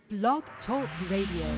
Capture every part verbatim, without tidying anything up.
Blog Talk Radio.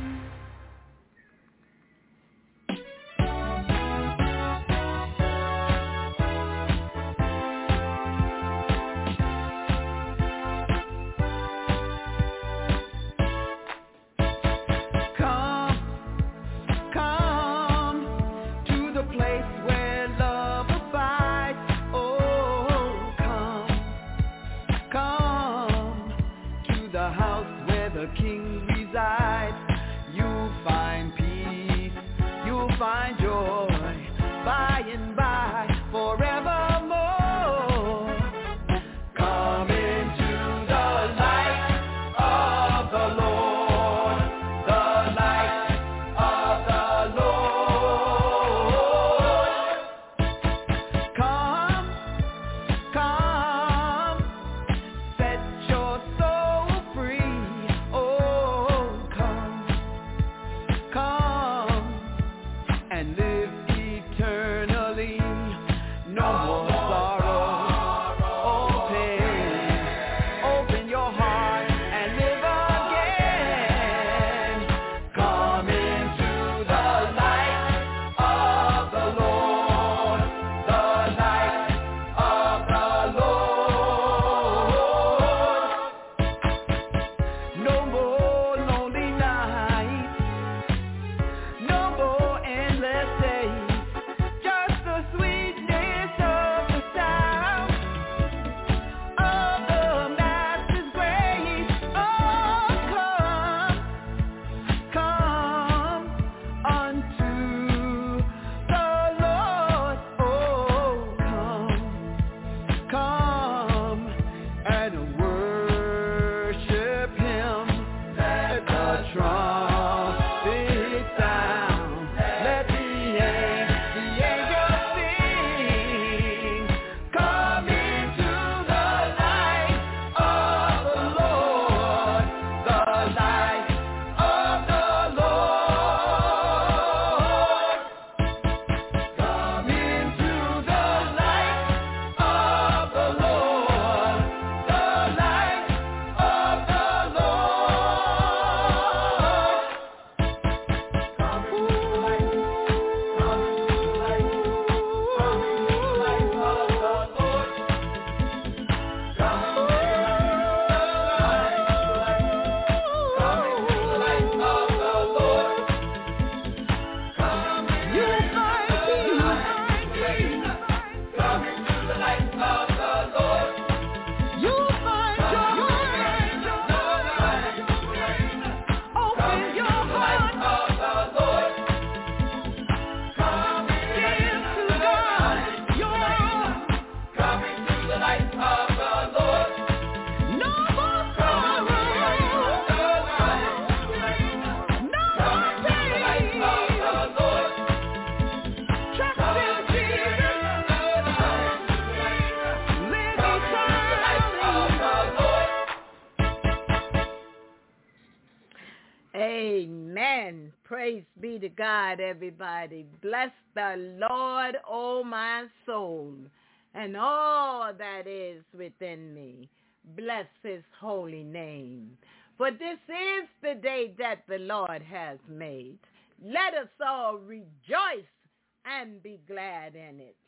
Amen. Praise be to God, everybody. Bless the Lord, oh my soul, and all that is within me. Bless his holy name. For this is the day that the Lord has made. Let us all rejoice and be glad in it.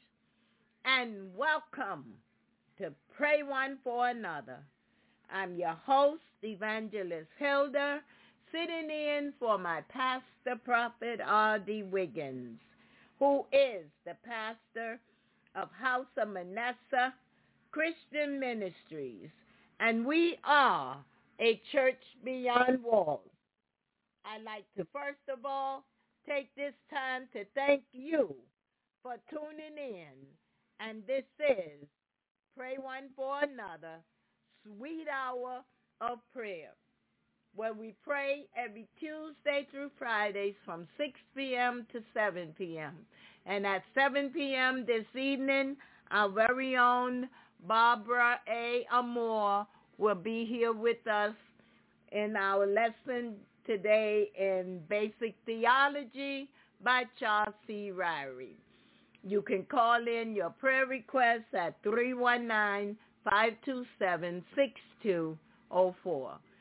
And welcome to Pray One for Another. I'm your host, Evangelist Hilda, sitting in for my pastor, Prophet R D. Wiggins, who is the pastor of House of Manasseh Christian Ministries, and we are a church beyond walls. I'd like to first of all take this time to thank you for tuning in, and this is Pray One for Another, Sweet Hour of Prayer, where we pray every Tuesday through Fridays from six p.m. to seven p.m. And at seven p.m. this evening, our very own Barbara A. Amore will be here with us in our lesson today in Basic Theology by Charles C. Ryrie. You can call in your prayer requests at three one nine, five two seven, six two zero four.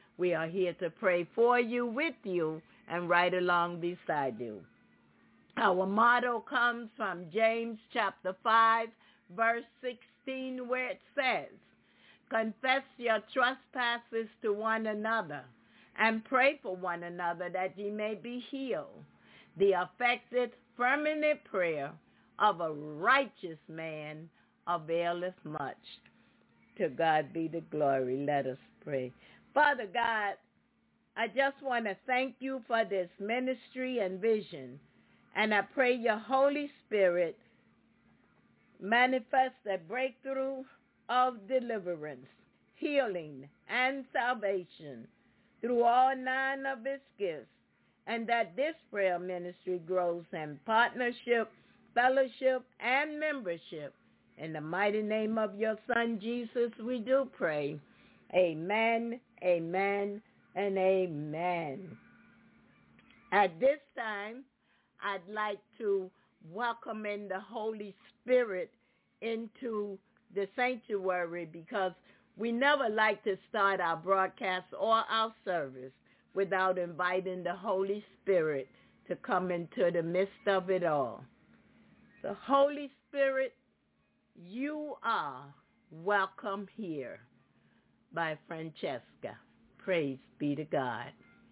We are here to pray for you, with you, and right along beside you. Our motto comes from James chapter five, verse sixteen, where it says, confess your trespasses to one another and pray for one another that ye may be healed. The effective, fervent prayer of a righteous man availeth much. To God be the glory. Let us pray. Father God, I just want to thank you for this ministry and vision. And I pray your Holy Spirit manifest a breakthrough of deliverance, healing, and salvation through all nine of its gifts, and that this prayer ministry grows in partnership, fellowship, and membership. In the mighty name of your Son, Jesus, we do pray. Amen, amen, and amen. At this time, I'd like to welcome in the Holy Spirit into the sanctuary, because we never like to start our broadcast or our service without inviting the Holy Spirit to come into the midst of it all. The Holy Spirit, you are welcome here. By Francesca. Praise be to God.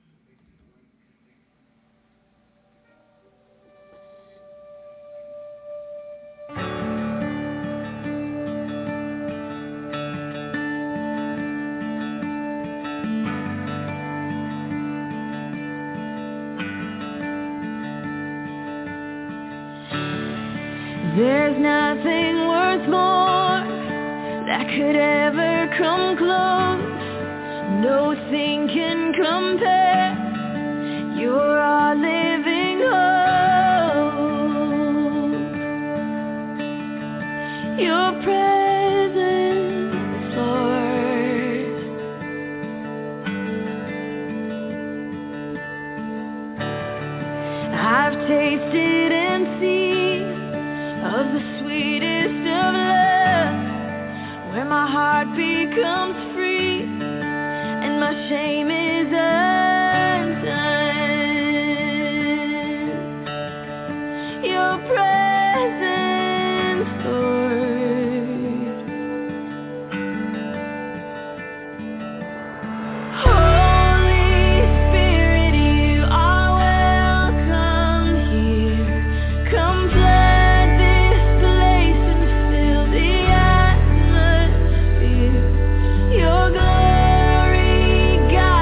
There's nothing worth more that could ever come close. Nothing can compare. You're our living hope. Your presence, Lord. I've tasted and seen of the sweetest of love, where my heart becomes free and my shame is undone. Your presence, Lord. Holy Spirit, you are welcome here. Come flood this place and fill the atmosphere. Your glory, God.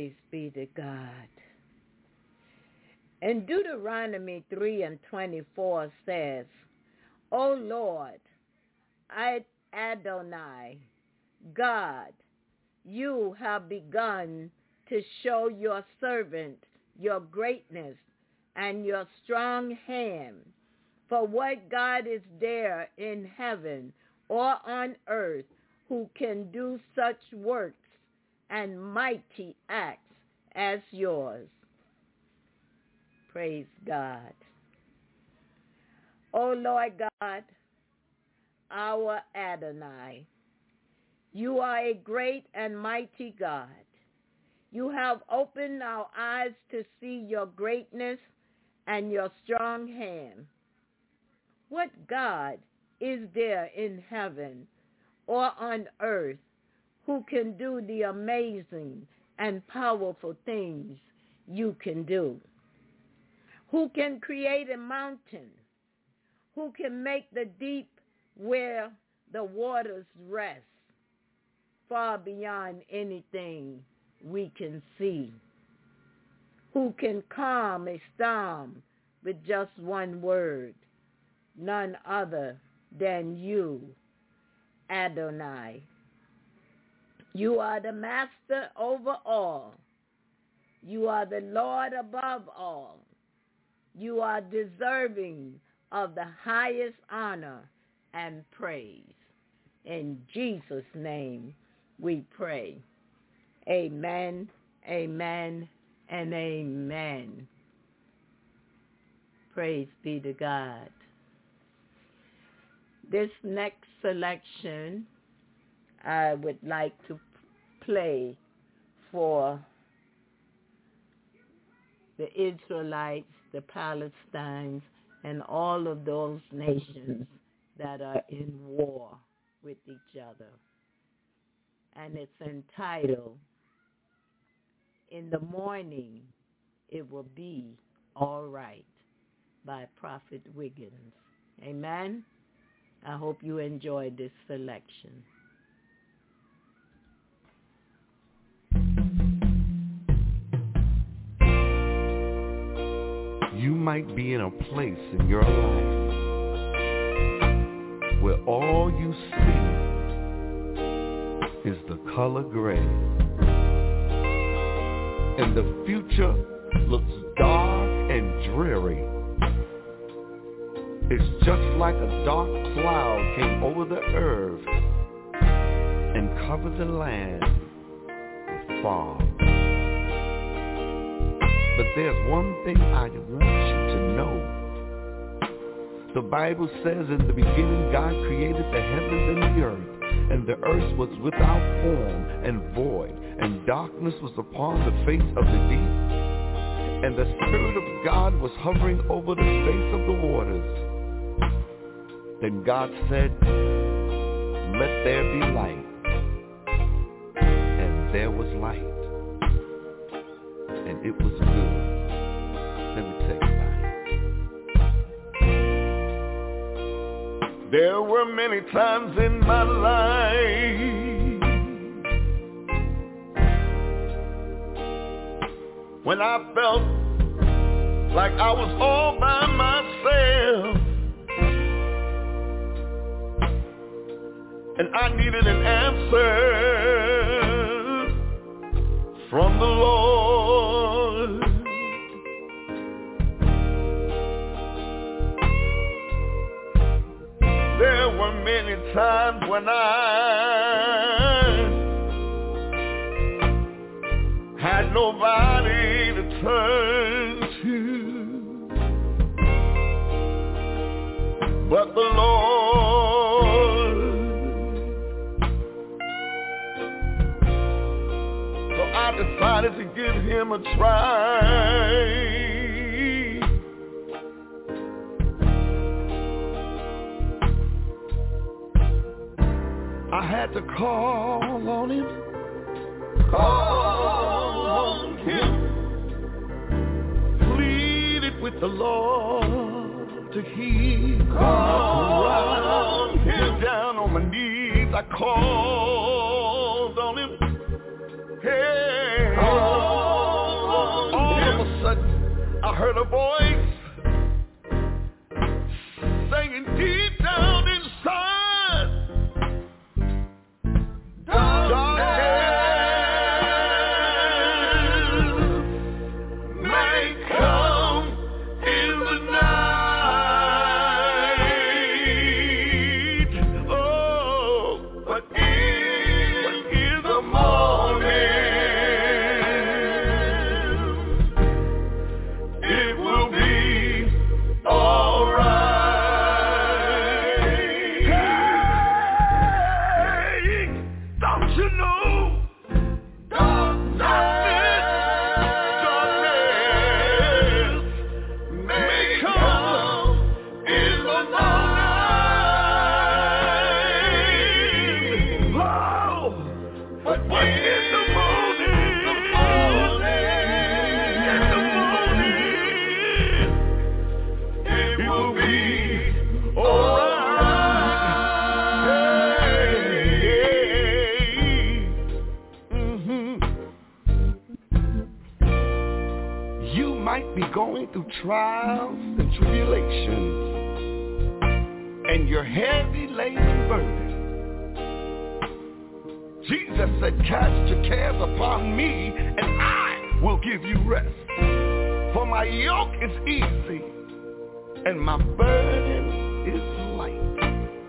Praise be to God. And Deuteronomy three and twenty-four says, O Lord, I, Adonai, God, you have begun to show your servant your greatness and your strong hand. For what God is there in heaven or on earth who can do such works and mighty acts as yours? Praise God. O Lord God, our Adonai, you are a great and mighty God. You have opened our eyes to see your greatness and your strong hand. What God is there in heaven or on earth who can do the amazing and powerful things you can do? Who can create a mountain? Who can make the deep where the waters rest, far beyond anything we can see? Who can calm a storm with just one word? None other than you, Adonai. You are the master over all. You are the Lord above all. You are deserving of the highest honor and praise. In Jesus' name we pray. Amen, amen, and amen. Praise be to God. This next selection I would like to play for the Israelites, the Palestinians, and all of those nations that are in war with each other. And it's entitled, In the Morning It Will Be All Right, by Prophet Wiggins. Amen? I hope you enjoyed this selection. You might be in a place in your life where all you see is the color gray, and the future looks dark and dreary. It's just like a dark cloud came over the earth and covered the land with fog. But there's one thing I want you to know. The Bible says in the beginning God created the heavens and the earth, and the earth was without form and void, and darkness was upon the face of the deep, and the Spirit of God was hovering over the face of the waters. Then God said, let there be light, and there was light. And it was good. Let me take that. There were many times in my life when I felt like I was all by myself, and I needed an answer from the Lord. There were many times when I had nobody to turn to, but the Lord. So I decided to give him a try. I had to call on him, call on him, pleaded with the Lord to hear, call on him, down on my knees I called on him, hey, call going through trials and tribulations, and you're heavy laden burden, Jesus said, cast your cares upon me, and I will give you rest. For my yoke is easy, and my burden is light.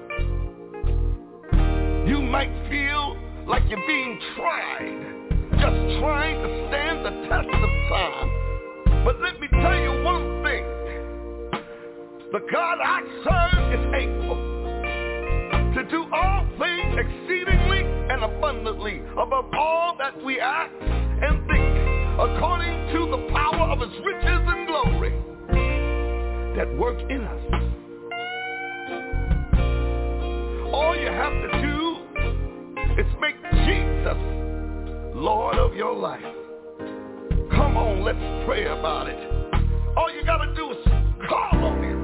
You might feel like you're being tried, just trying to stand the test of time. But let me tell you one thing. The God I serve is able to do all things exceedingly and abundantly above all that we ask and think, according to the power of his riches and glory that work in us. All you have to do is make Jesus Lord of your life. Come on, let's pray about it. All you gotta do is call on him.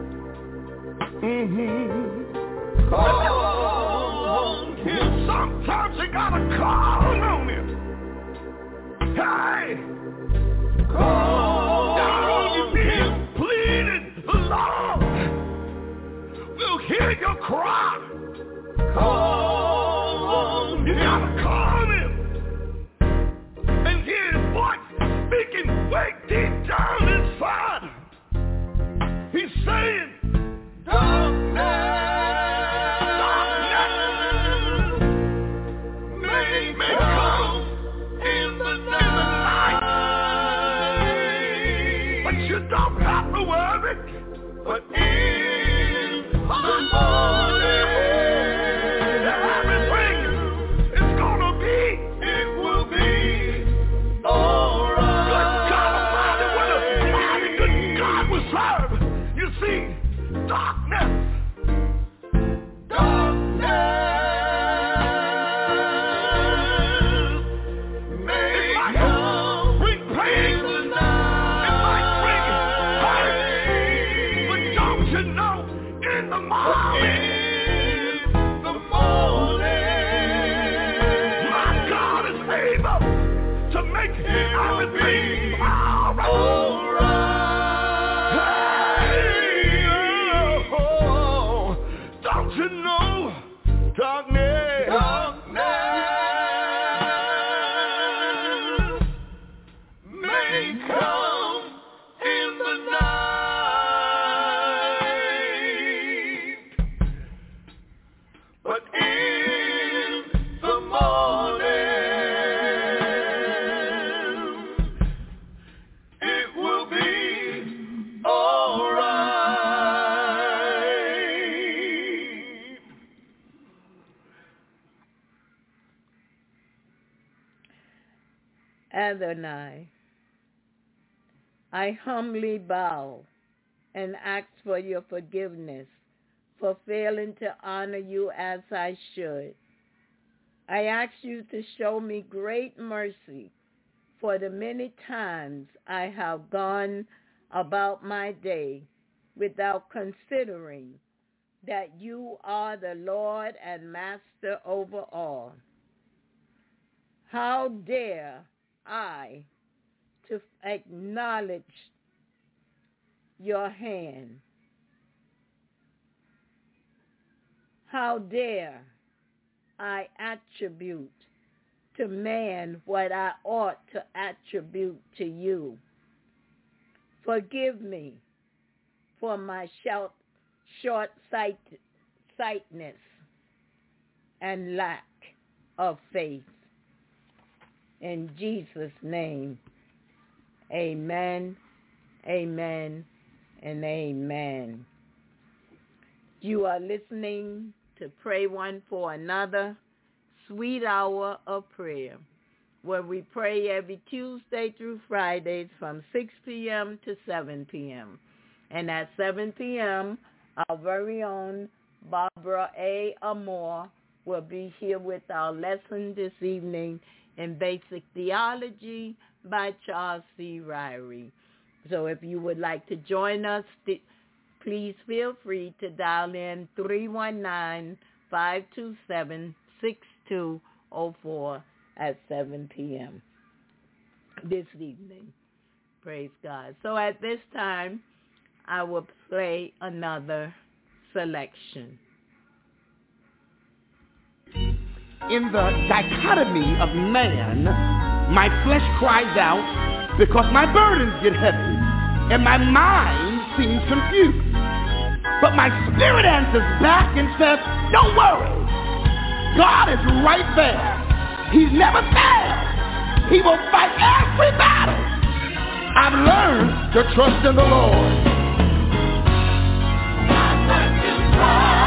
Mm-hmm. Call on him. Sometimes you gotta call on him. Hey! Call on him. Pleading, Lord, we'll hear your cry. Call on him. You gotta call him and hear his voice speaking way deep down inside. He's saying, darkness, darkness may, may come in the night, but you don't have to worry. But in the morning, everything is gonna be, it will be alright. Good God Almighty, what a mighty good God we serve. You see, darkness, darkness may come, bring pain, it might bring hurt, but don't you know, in the morning, the morning, my God is able to make everything alright. Hey, oh, don't you know, darkness, darkness may come in the night, but in the morning, it will be alright. Adonai, I humbly bow and ask for your forgiveness for failing to honor you as I should. I ask you to show me great mercy for the many times I have gone about my day without considering that you are the Lord and Master over all. How dare I to acknowledge your hand? How dare I attribute to man what I ought to attribute to you? Forgive me for my short, short-sightedness and lack of faith. In Jesus' name, amen, amen, and amen. You are listening to Pray One for Another, Sweet Hour of Prayer, where we pray every Tuesday through Fridays from six p.m. to seven p.m. And at seven p.m., our very own Barbara A. Amore will be here with our lesson this evening in Basic Theology by Charles C. Ryrie. So if you would like to join us, please feel free to dial in three one nine, five two seven, six two zero four at seven p.m. this evening. Praise God. So at this time, I will play another selection. In the dichotomy of man, my flesh cries out because my burdens get heavy and my mind seems confused. But my spirit answers back and says, don't worry. God is right there. He's never failed. He will fight every battle. I've learned to trust in the Lord. I've learned to trust.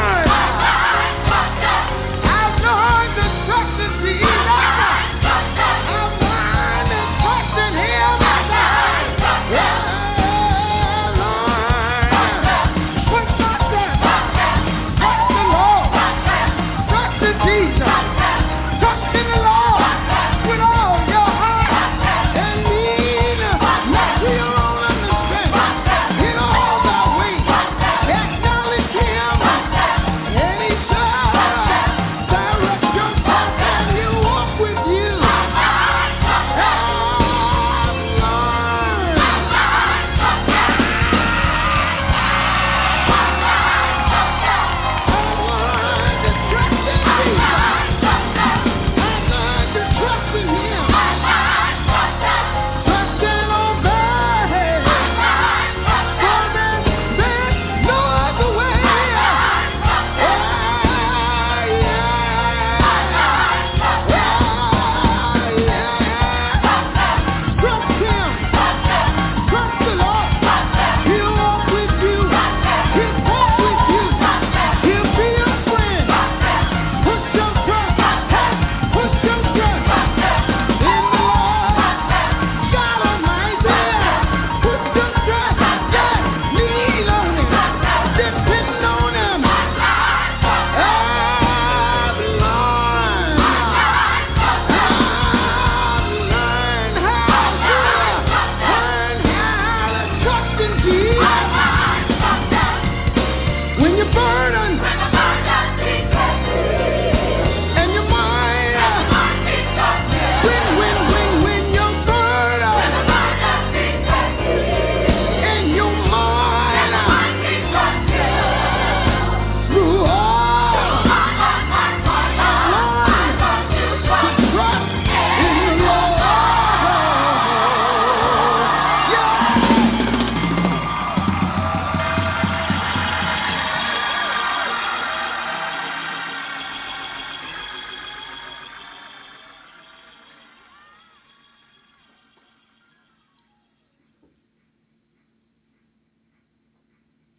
I've learned to trust in Jesus.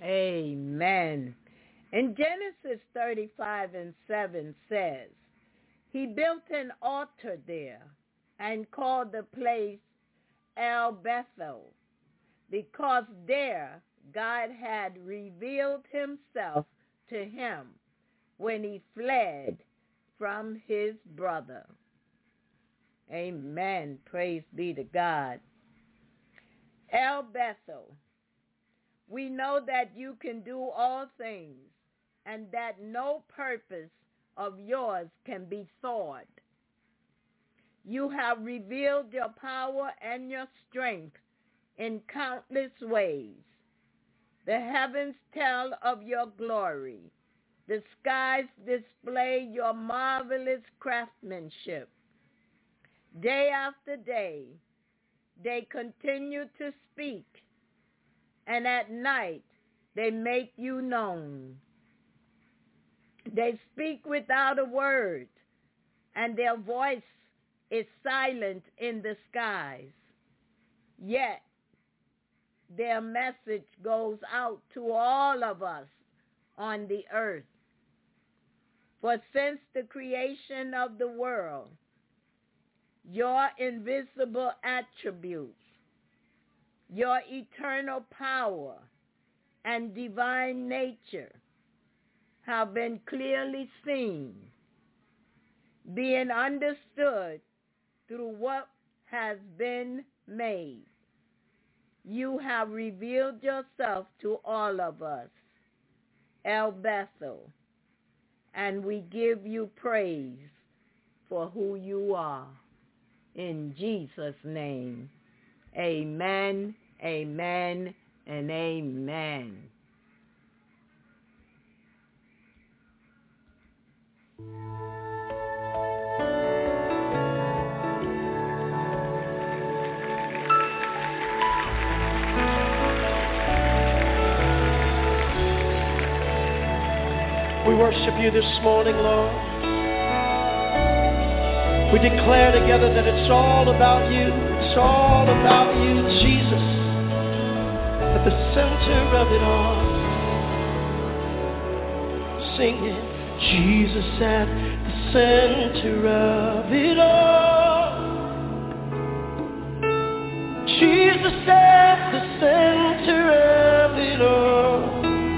Amen. In Genesis thirty-five and seven says, he built an altar there and called the place El Bethel, because there God had revealed himself to him when he fled from his brother. Amen. Praise be to God. El Bethel, we know that you can do all things and that no purpose of yours can be thwarted. You have revealed your power and your strength in countless ways. The heavens tell of your glory. The skies display your marvelous craftsmanship. Day after day, they continue to speak, and at night they make you known. They speak without a word, and their voice is silent in the skies. Yet their message goes out to all of us on the earth. For since the creation of the world, your invisible attributes, your eternal power and divine nature have been clearly seen, being understood through what has been made. You have revealed yourself to all of us, El Bethel, and we give you praise for who you are. In Jesus' name, amen, amen, and amen. We worship you this morning, Lord. We declare together that it's all about you. It's all about you, Jesus, at the center of it all. Singing, Jesus at the center of it all. Jesus at the center of it all.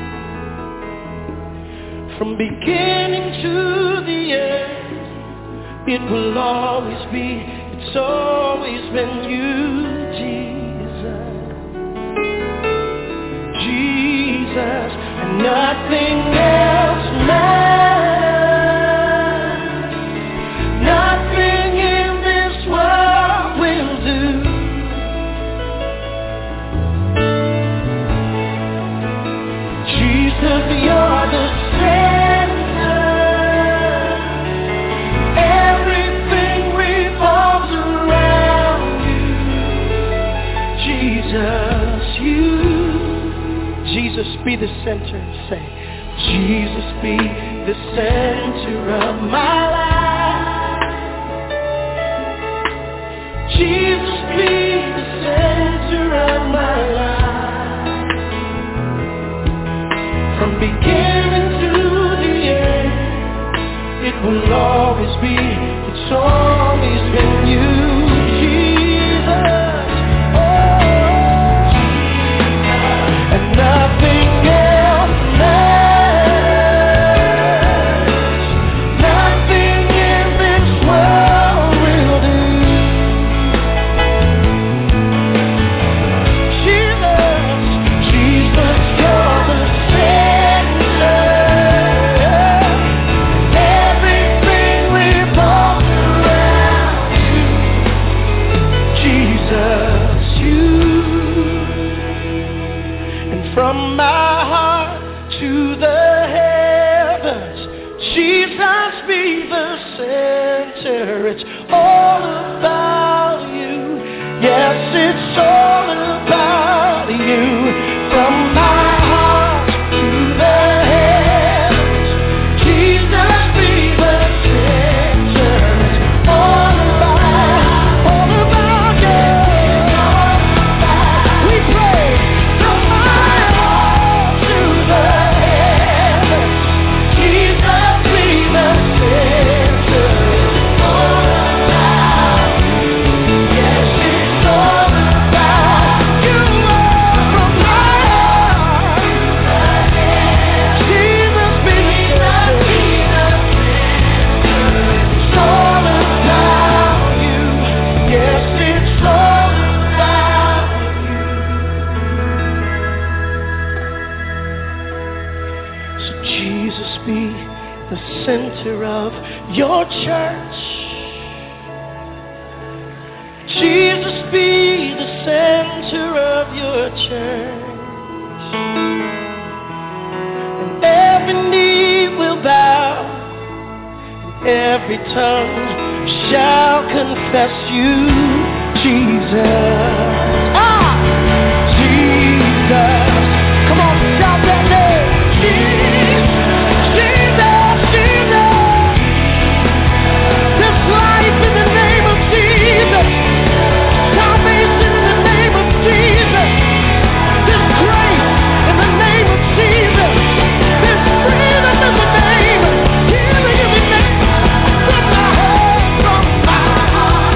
From beginning to the end, it will always be, it's always been you, Jesus. Jesus, and nothing else matters. Nothing in this world will do. Jesus, you're the Jesus, be the center. Say, Jesus, be the center of my life. Jesus, be the center of my life. From beginning to the end, it will always be, it's always been you, Jesus. Nothing else matters. Nothing in this world will do. Jesus, Jesus, you're the center. Everything revolves around you. Jesus, you. From my heart to the heavens, Jesus, be the center. It's all about you. Yes, it's all about you. From my heart to the heavens, Jesus, be the center. It's all about, all about you. We pray from my heart to the center of your church. Jesus, be the center of your church. And every knee will bow, and every tongue shall confess you, Jesus. Ah! Jesus. Come on, shout that name. Jesus, Jesus, Jesus. There's life in the name of Jesus. Salvation in the name of Jesus. There's grace in the name of Jesus. There's freedom in the name. Healing in the name. From my heart, from my heart.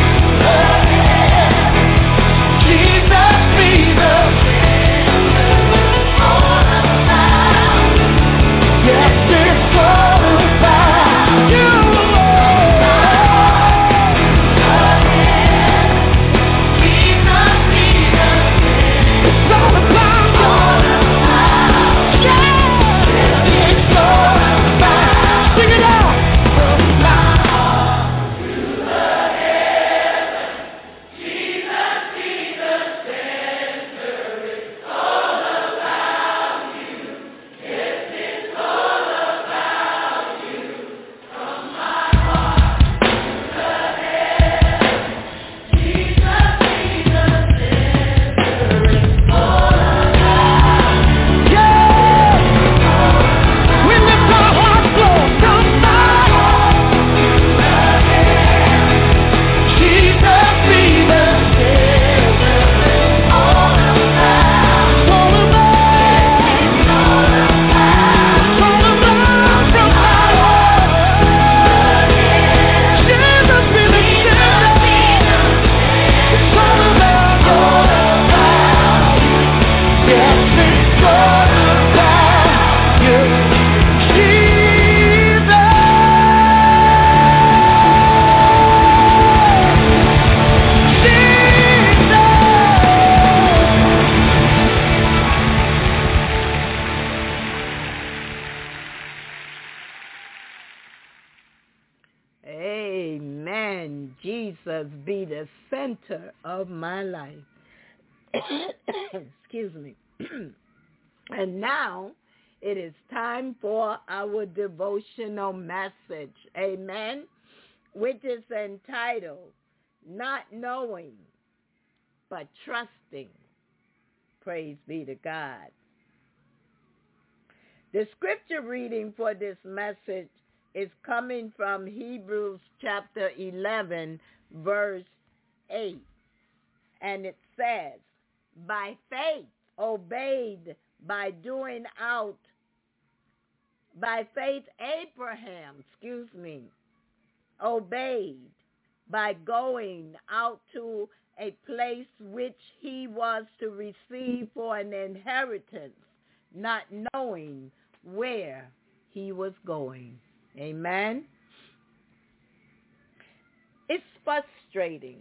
Jesus be the yes, it's all about you, Lord. Jesus be the it's all about you. Yeah, it's all about. Sing it out. From my heart to the heaven, Jesus be the center. It's all about you. Yes, it's all about you. From my heart to the heaven, Jesus be the center. It's all about you. Yeah. We lift our hearts, Lord, from my heart to the heaven. Jesus be the center. It's all about. It's all about. It's all about. It's all about from my heart. Jesus be the center. It's all about. All about you. Yes, it's all about you, Jesus. Amen. Jesus be the center of my life. Excuse me. And now it is time for our devotional message. Amen. Which is entitled, Not Knowing, but Trusting. Praise be to God. The scripture reading for this message is coming from Hebrews chapter eleven, verse eight. And it says, by faith obeyed by doing out, by faith Abraham, excuse me, obeyed by going out to a place which he was to receive for an inheritance, not knowing where he was going. Amen. It's frustrating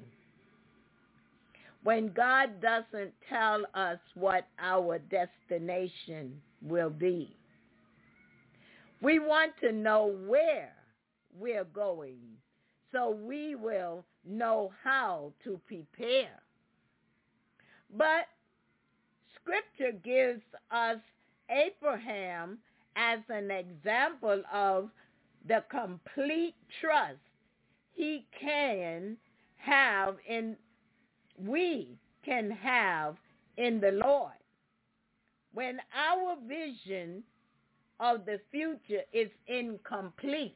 when God doesn't tell us what our destination will be. We want to know where we're going so we will know how to prepare. But Scripture gives us Abraham as an example of the complete trust he can have in, we can have in the Lord. When our vision of the future is incomplete,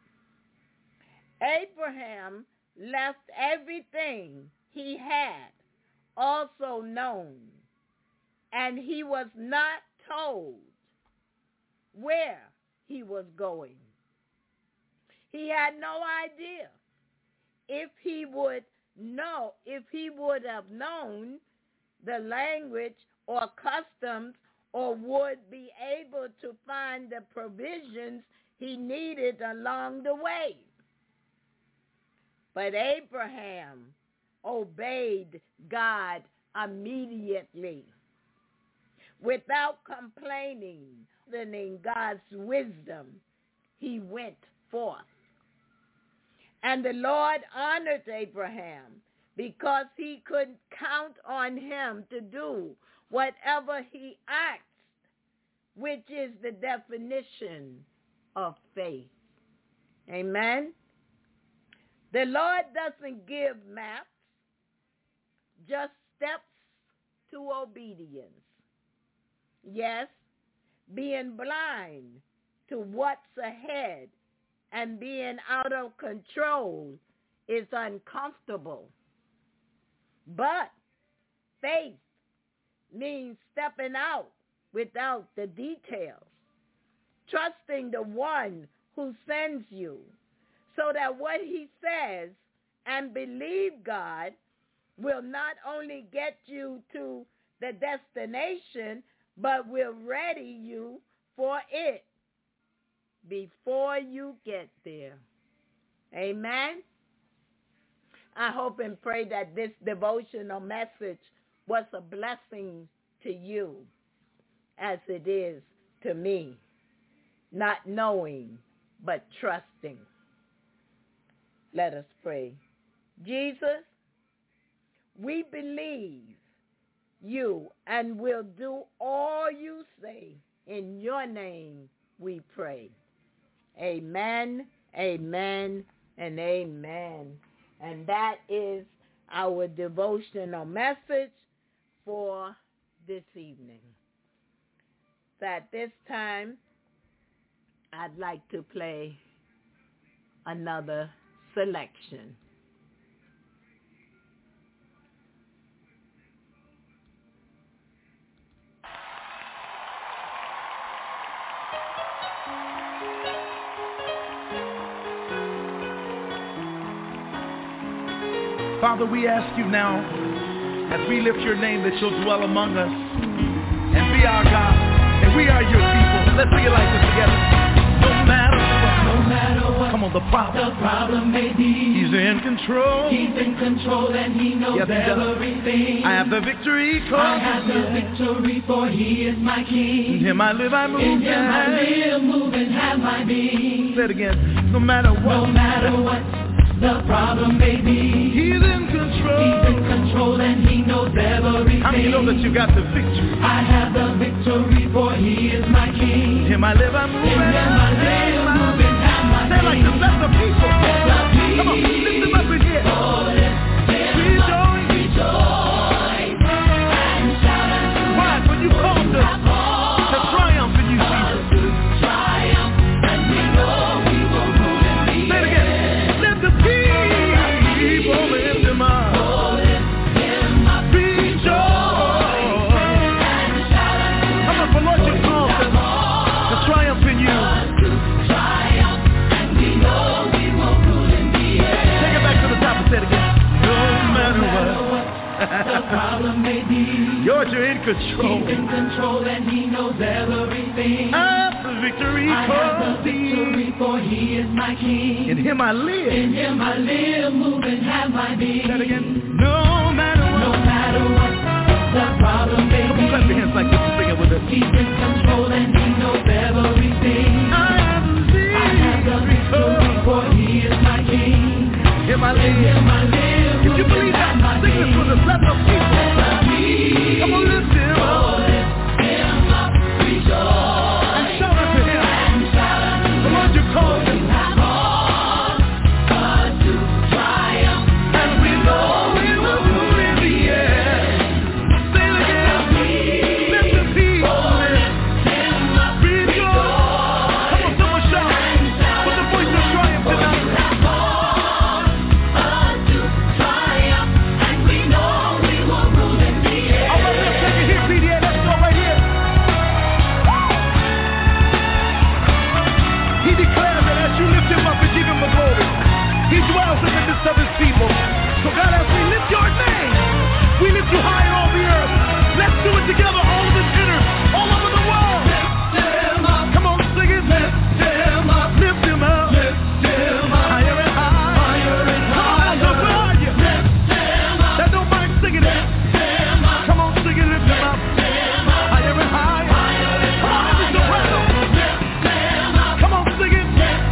Abraham left everything he had also known, and he was not told where he was going. He had no idea. If he would know, if he would have known the language or customs, or would be able to find the provisions he needed along the way. But Abraham obeyed God immediately, without complaining, listening God's wisdom. he went forth. And the Lord honored Abraham because he could count on him to do whatever he asked, which is the definition of faith. Amen. The Lord doesn't give maps, just steps to obedience. Yes, being blind to what's ahead and being out of control is uncomfortable. But faith means stepping out without the details, trusting the one who sends you, so that what he says and believe God will not only get you to the destination, but will ready you for it before you get there. Amen. I hope and pray that this devotional message was a blessing to you as it is to me, not knowing but trusting. Let us pray. Jesus, we believe you and will do all you say. In your name we pray. Amen, amen, and amen. And that is our devotional message for this evening. So at this time, I'd like to play another selection. Father, we ask you now, as we lift your name, that you'll dwell among us and be our God, and we are your people. Let's sing it like this together. No matter what, no matter what, come on, the problem, the problem may be, he's in control, he's in control and he knows yes, everything. I have the victory, cause I have the victory, for he is my king. In him I live, I move, in him I live, move and have my being. Say it again. No matter what, no matter what the problem may be, he's in control, he's in control and he knows everything. How many know that you got the victory? I have the victory, for he is my king. In him I live, I move, in him I live, move and have my being. Say like this, let the people, let the people, come on, lift them up in here. Oh, rejoice, rejoice, and shout unto him. Why? When you called us to triumph in you, Jesus. To triumph, and we know we will rule in the Say it again. Let the people lift him up. Oh, lift him up. Rejoice, and shout unto him. Come on, for Lord, you called us to triumph in you. To triumph, and we know we will rule in the air. Take it back to the top and say it again. No matter what the problem may be, Lord, you're in control. He's in control and he knows everything. I have the victory, I have the victory, for he is my king. In him I live. In him I live, move and have my being. Say it again. No matter what, no matter what the problem may be. Come on, clap your hands like this and sing it with us. He's in control and he knows everything. I have the victory, I have the victory, for he is my king. In him I live. In him I live. If you believe that, sing this with us. Let the people. Come on, lift him up. Oh, lift him up. Rejoice. And shout unto him. And shout unto him. The Lord you called him. Called us to triumph. And we know we will rule in the air. Say it again. Lift the people. Oh, lift him up. Rejoice. Come on, someone shout. With the voice of triumph tonight. He dwells in the midst of his people. So God, as we lift your name, we lift you high in all the earth. Let's do it together, all of the sinners, all over the world. Lift him up. Come on, sing it. Lift him up. Lift him up. Lift him up. Higher and higher. Higher and higher. Come on, God, you. Lift him up. That don't mind singing it. Lift him up. Come on, sing it. Lift him up. Lift him up. Higher and higher. Higher and higher. Come on, lift him up. Come on, sing it. Lift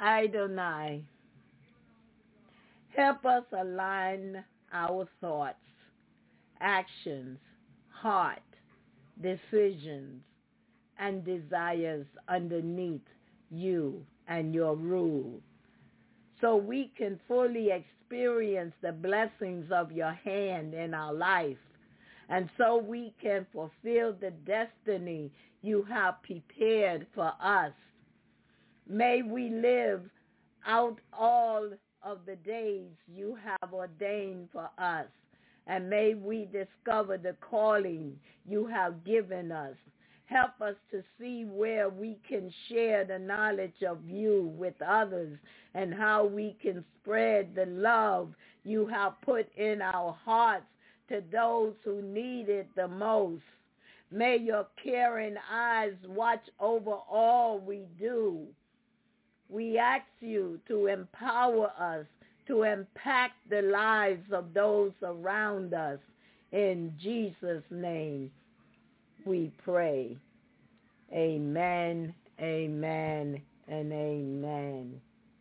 Adonai, help us align our thoughts, actions, heart, decisions, and desires underneath you and your rule, so we can fully experience the blessings of your hand in our life, and so we can fulfill the destiny you have prepared for us. May we live out all of the days you have ordained for us, and may we discover the calling you have given us. Help us to see where we can share the knowledge of you with others and how we can spread the love you have put in our hearts to those who need it the most. May your caring eyes watch over all we do. We ask you to empower us to impact the lives of those around us. In Jesus' name we pray. Amen, amen, and amen.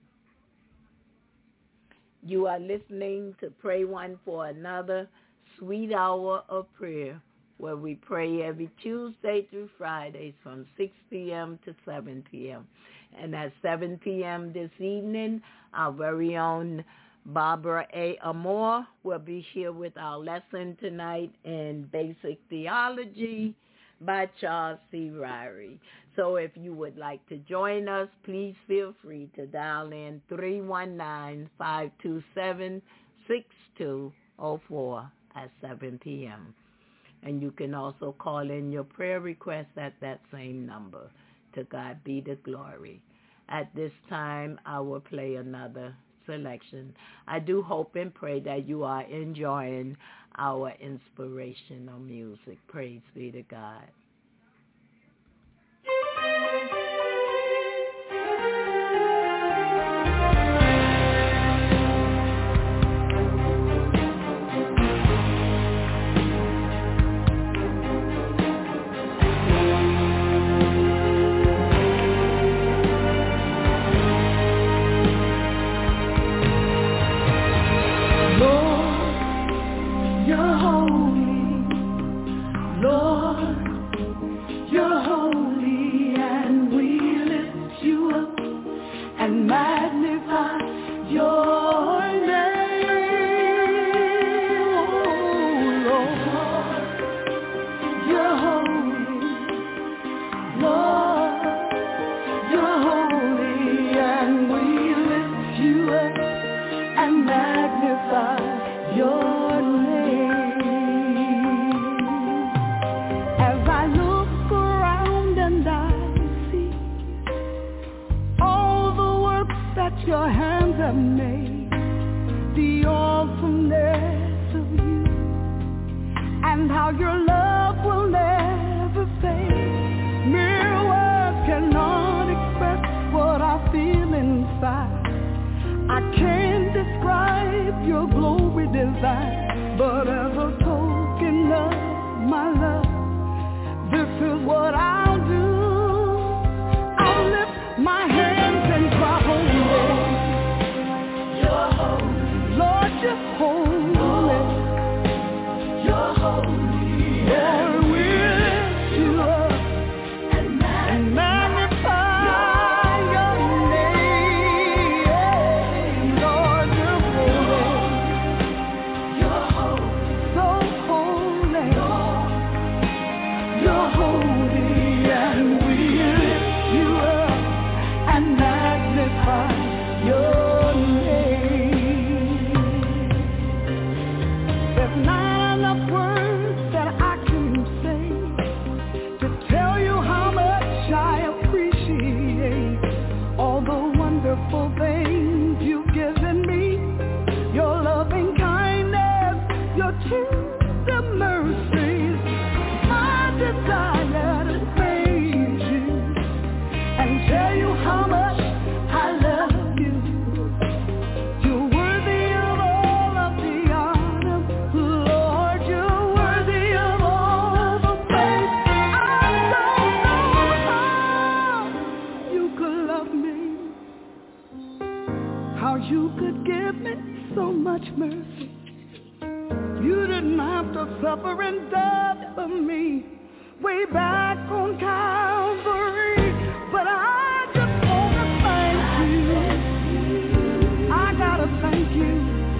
You are listening to Pray One for Another, Sweet Hour of Prayer, where we pray every Tuesday through Fridays from six p.m. to seven p.m. And at seven p.m. this evening, our very own Barbara A. Amore will be here with our lesson tonight in Basic Theology by Charles C. Ryrie. So if you would like to join us, please feel free to dial in three one nine, five two seven, six two zero four at seven p.m. And you can also call in your prayer requests at that same number. To God be the glory. At this time, I will play another selection. I do hope and pray that you are enjoying our inspirational music. Praise be to God. Your hands have made, the awesomeness of you, and how your love will never fade. Mere words cannot express what I feel inside. I can't describe your glory divine, but as a token of my love, this is what I'll do. I'll lift my hands and cry holy. Lord, you're holy. You're holy. Yeah. how you could give me so much mercy. You didn't have to suffer and die for me way back on Calvary. But I just want to thank you. I gotta thank you.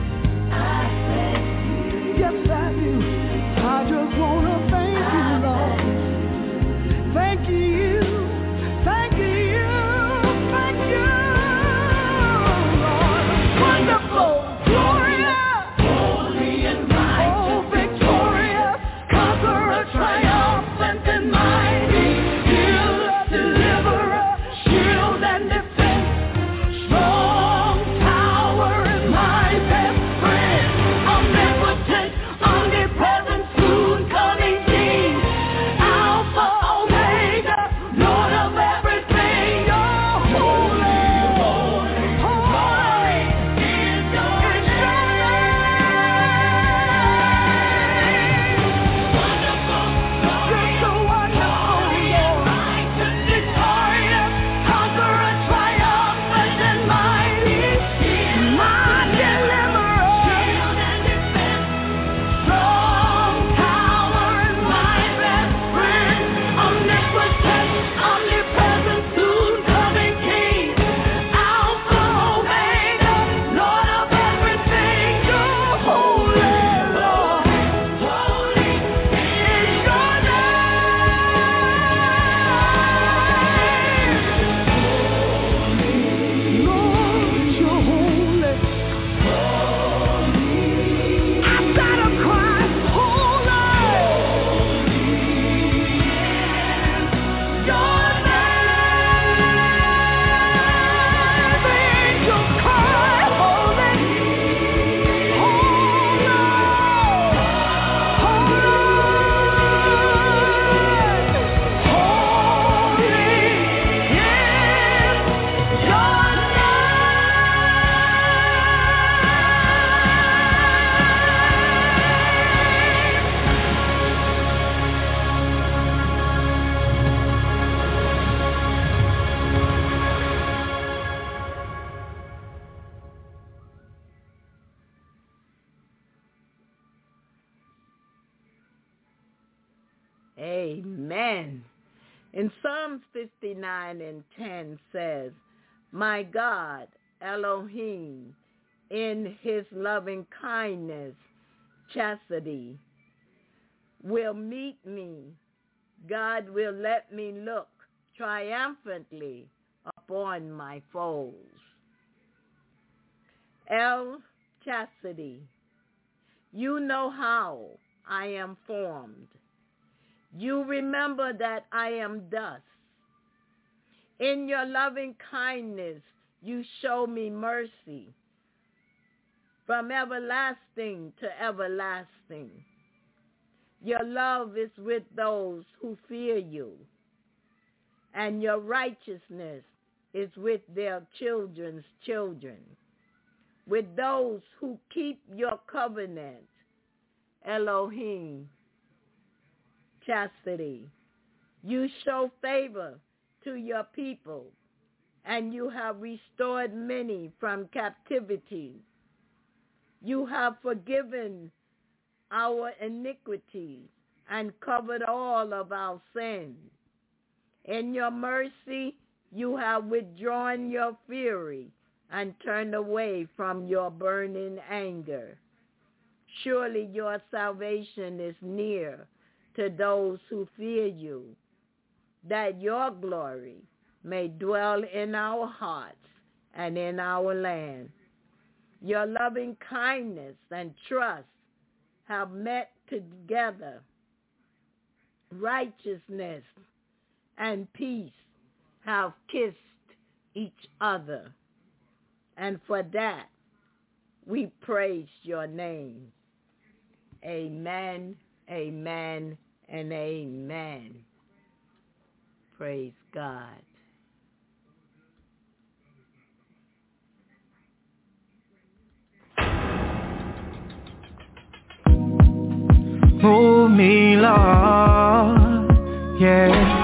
Yes, I do. I just want to thank you, Lord. Thank you. Thank you. Thank you, Lord. Wonderful, glorious, holy and righteous, oh, victorious, conqueror, triumphant and mighty, healer, deliverer, shield and defense, strong tower is my best friend, omnipotent, omnipresent, soon coming King, Alpha, Omega, Lord of everything. You're holy, holy, holy is your name. Wonderful, you're so wonderful, Lord. Victorious, conqueror, triumphant and mighty, my deliverer, shield and defense, strong tower is my best friend, omnipotent, omnipresent, soon coming King, Alpha, Omega, Lord of everything. You're holy, Lord. Holy is your name. Lord, you're holy. I've gotta cry, holy. Your name, angels cry, holy, holy, holy, holy is your Amen. In Psalms fifty-nine and ten says, my God, Elohim, in his loving kindness, chastity, will meet me. God will let me look triumphantly upon my foes. El chastity, you know how I am formed. You remember that I am dust. In your loving kindness, you show me mercy from everlasting to everlasting. Your love is with those who fear you, and your righteousness is with their children's children, with those who keep your covenant. Elohim, chastity, you show favor to your people, and you have restored many from captivity. You have forgiven our iniquities and covered all of our sins. In your mercy, you have withdrawn your fury and turned away from your burning anger. Surely your salvation is near to those who fear you, that your glory may dwell in our hearts and in our land. Your loving kindness and trust have met together. Righteousness and peace have kissed each other. And for that, we praise your name. Amen, amen, and amen. Praise God. Move me, Lord, yeah.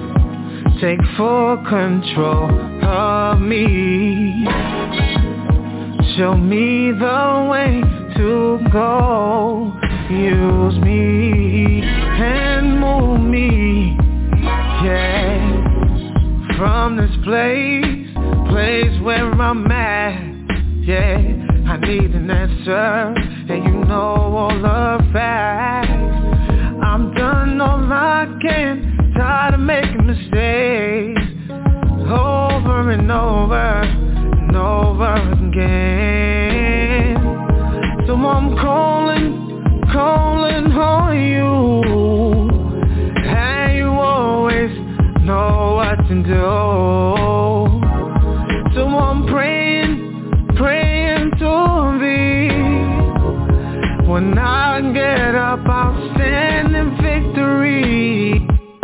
Take full control of me. Show me the way to go. Use me and move me, yeah. From this place, place where I'm at, yeah. I need an answer, and you know all the facts. I'm done all I can, tired of making mistakes, over and over and over again. So I'm calling, calling on you, and you always know what to do. So I'm praying, praying to thee. When I get up, I'll stand in victory.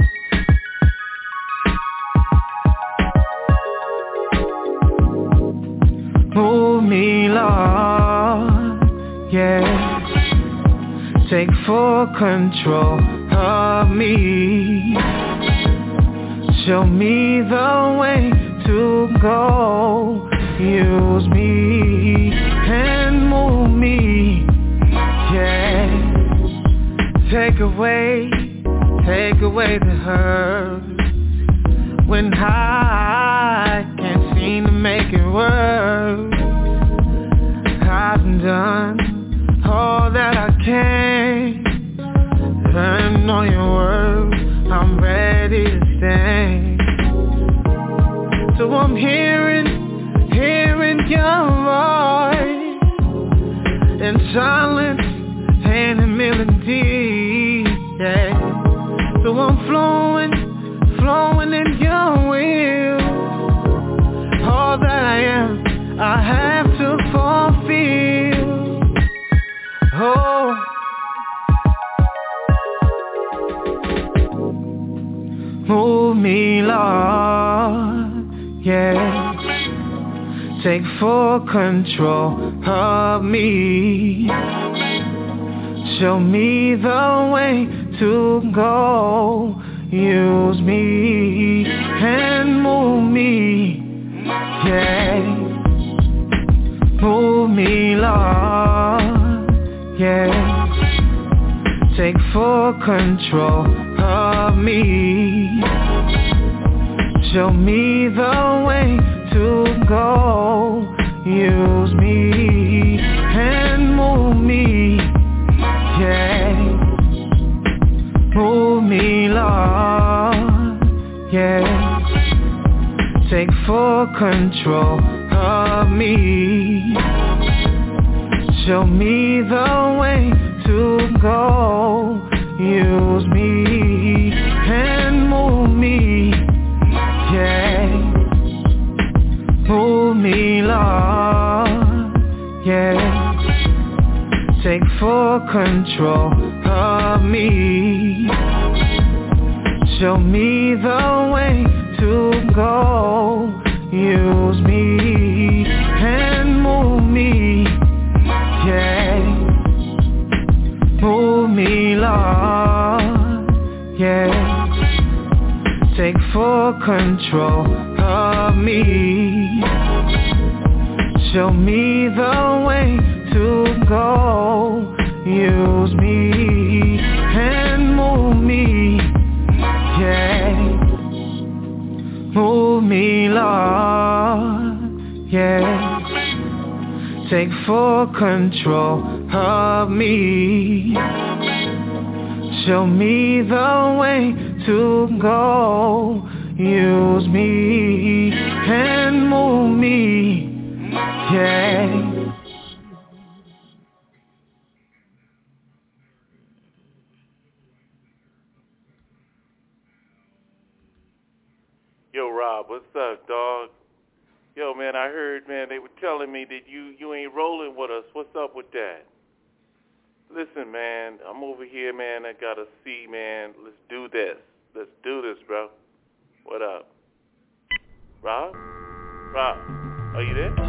Move me, Lord, yeah. Take full control of me. Show me the way to go. Use me and move me, yeah. Take away, take away the hurt when I can't seem to make it work. I've done all that I can, turn on your word, I'm ready to stand. So I'm hearing, hearing your voice in silence and in melody, yeah. So I'm flowing, flowing in your will. All that I am, I have to fulfill. Oh, move me, Lord, yeah. Take full control of me. Show me the way to go. Use me and move me, yeah. Move me, Lord, yeah. Take full control of me. Show me the way to go. Use me and move me, yeah. Move me, Lord, yeah. Take full control of me. Show me the way to go. Use me and move me, yeah. Move me, Lord, yeah. Take full control of me. Show me the way to go. Use me and move me, yeah. Move me, Lord, yeah. Take full control of me. Show me the way to go. Use me and move me, yeah. Move me, Lord, yeah. Take full control of me. Show me the way to go. Use me and move me, yeah. Yo, Rob, what's up, dog? Yo, man, I heard, man, they were telling me that you, you ain't rolling with us. What's up with that? Listen, man, I'm over here, man. I got to see, man. Let's do this. Let's do this, bro. What up? Rob? Rob, are you there?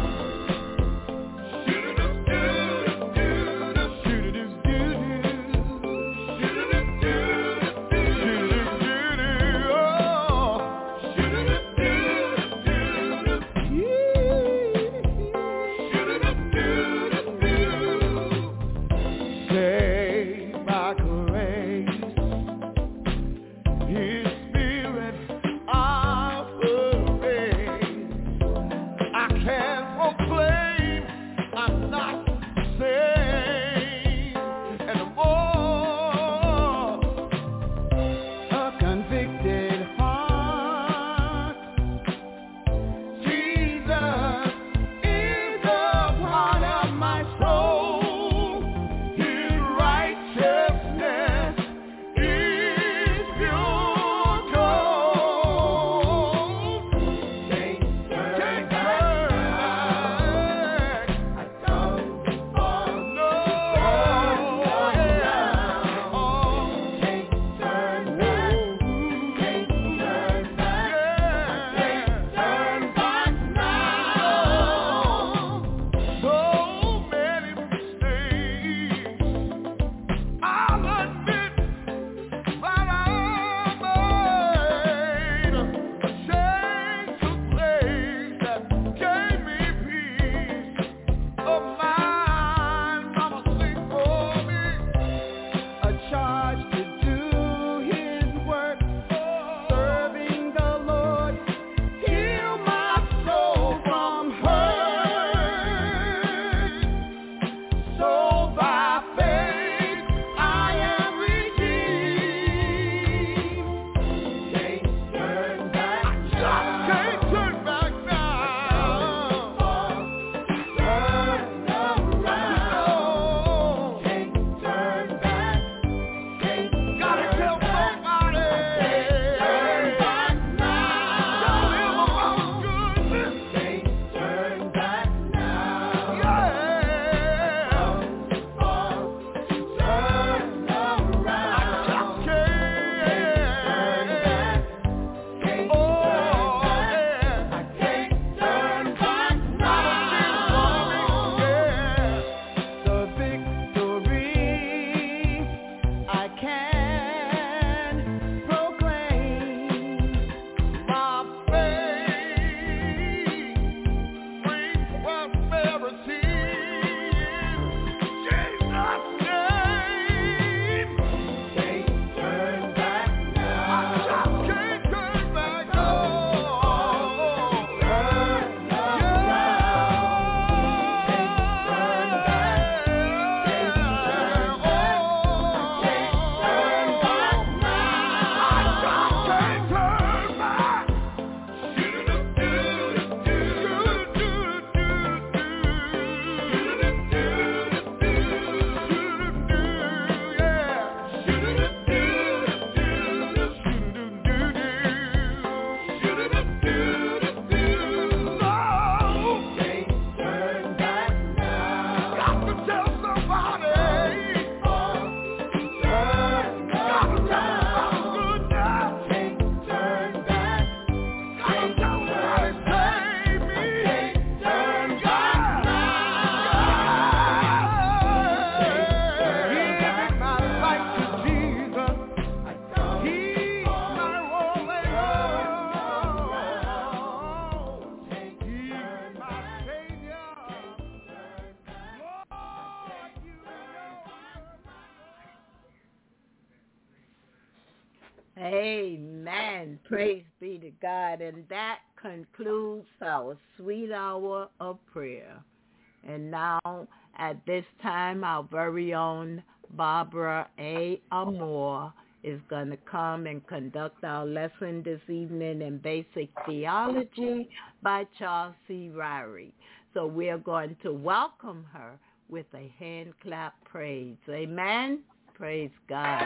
Amen. Praise be to God. And that concludes our sweet hour of prayer. And now, at this time, our very own Barbara A. Amore is going to come and conduct our lesson this evening in Basic Theology by Charles C. Ryrie. So we are going to welcome her with a hand clap praise. Amen. Praise God.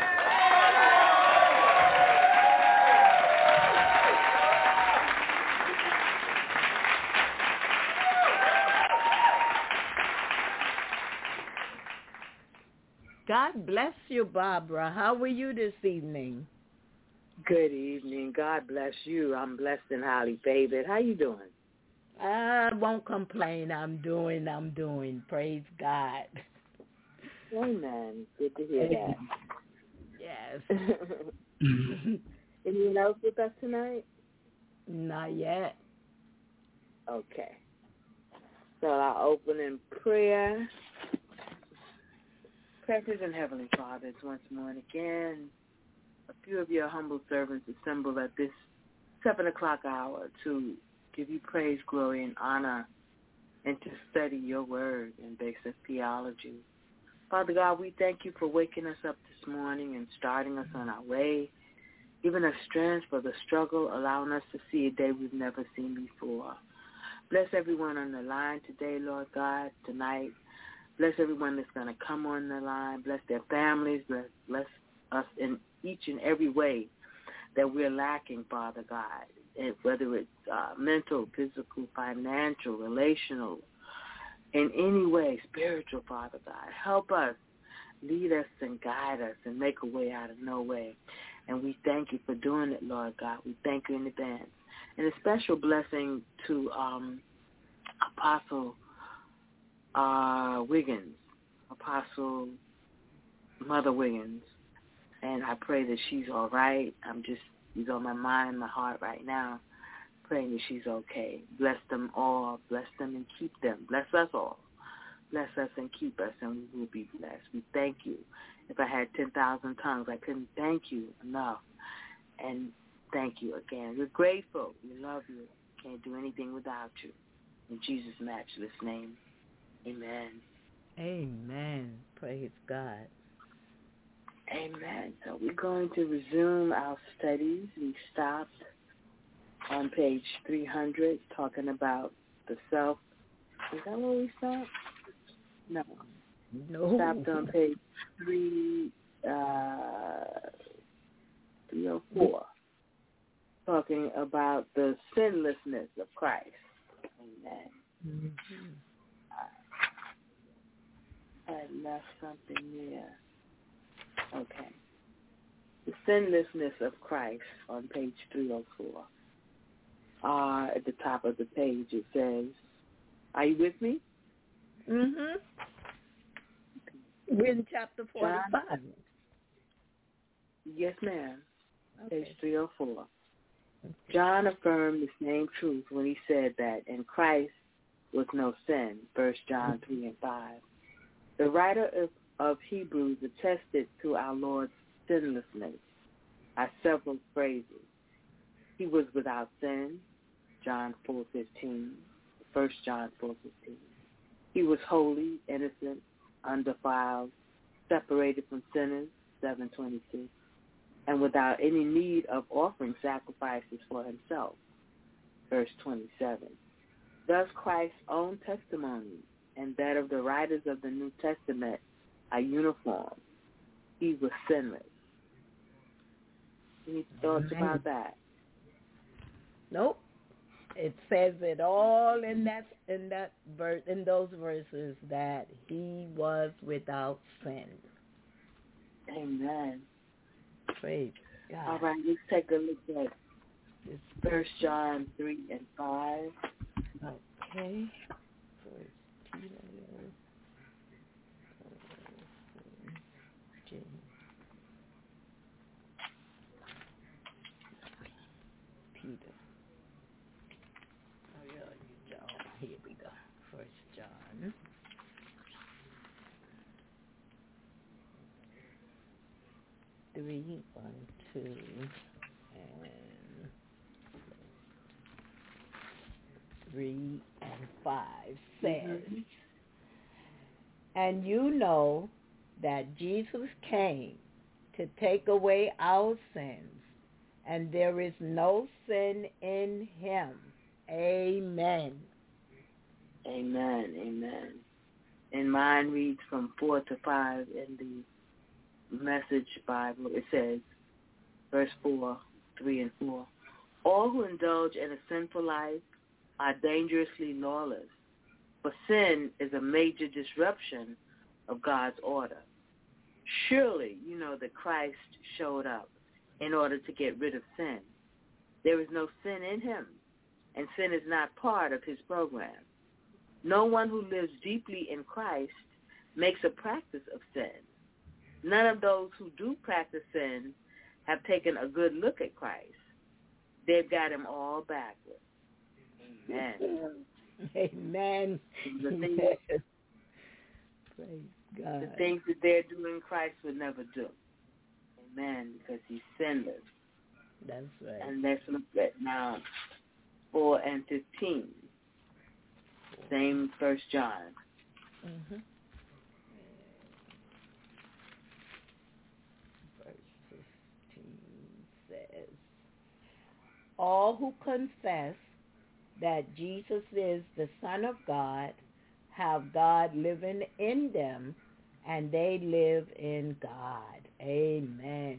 God bless you, Barbara. How are you this evening? Good evening. God bless you. I'm blessed and highly favored. How you doing? I won't complain. I'm doing, I'm doing. Praise God. Amen. Good to hear that. Yes. Anyone else with us tonight? Not yet. Okay. So I'll open in prayer. Precious and Heavenly Father, it's once more and again, a few of your humble servants assemble at this seven o'clock hour to give you praise, glory, and honor, and to study your word in basic theology. Father God, we thank you for waking us up this morning and starting us on our way, giving us strength for the struggle, allowing us to see a day we've never seen before. Bless everyone on the line today, Lord God, tonight. Bless everyone that's going to come on the line. Bless their families. Bless, bless us in each and every way that we're lacking, Father God, and whether it's uh, mental, physical, financial, relational, in any way, spiritual, Father God. Help us, lead us and guide us and make a way out of no way. And we thank you for doing it, Lord God. We thank you in advance. And a special blessing to um, Apostle Uh, Wiggins, Apostle Mother Wiggins, and I pray that she's all right. I'm just, she's on my mind, my heart right now, praying that she's okay. Bless them all, bless them and keep them. Bless us all. Bless us and keep us, and we will be blessed. We thank you. If I had ten thousand tongues, I couldn't thank you enough. And thank you again. We're grateful. We love you. Can't do anything without you. In Jesus' matchless name. Amen. Amen. Praise God. Amen. So we're going to resume our studies. We stopped on page three hundred talking about the self. Is that where we stopped? No. No. We stopped on page three, uh, three oh four talking about the sinlessness of Christ. Amen. Mm-hmm. I left something there. Okay. The sinlessness of Christ on page three oh four. Uh, at the top of the page it says, are you with me? Mm-hmm. We're in chapter forty-five. John? Yes, ma'am. Okay. Page three oh four. John affirmed the same truth when he said that in Christ was no sin, First John three and five. The writer of, of Hebrews attested to our Lord's sinlessness by several phrases. He was without sin, John four fifteen, First John four fifteen. He was holy, innocent, undefiled, separated from sinners, seven twenty-six, and without any need of offering sacrifices for himself, verse twenty-seven. Thus Christ's own testimony and that of the writers of the New Testament are uniform. He was sinless. Any thoughts Amen. about that? Nope. It says it all in that in that verse in those verses that he was without sin. Amen. Praise God. All right, let's take a look at First John three and five. Okay. First Peter. Peter. Oh yeah, John. Here we go. First John. three, one, two, and three, and five says, mm-hmm. And you know that Jesus came to take away our sins, and there is no sin in him. Amen. Amen. Amen. And mine reads from four to five in the Message Bible. It says, verse four, three and four, all who indulge in a sinful life are dangerously lawless, for sin is a major disruption of God's order. Surely you know that Christ showed up in order to get rid of sin. There is no sin in him, and sin is not part of his program. No one who lives deeply in Christ makes a practice of sin. None of those who do practice sin have taken a good look at Christ. They've got him all backwards. Amen. Amen. The things, yes. Praise God. The things that they're doing, Christ would never do. Amen. Because he's sinless. That's right. And let's look at now four and fifteen. Same First John. Mm-hmm. Verse fifteen says, all who confess that Jesus is the Son of God have God living in them, and they live in God. Amen.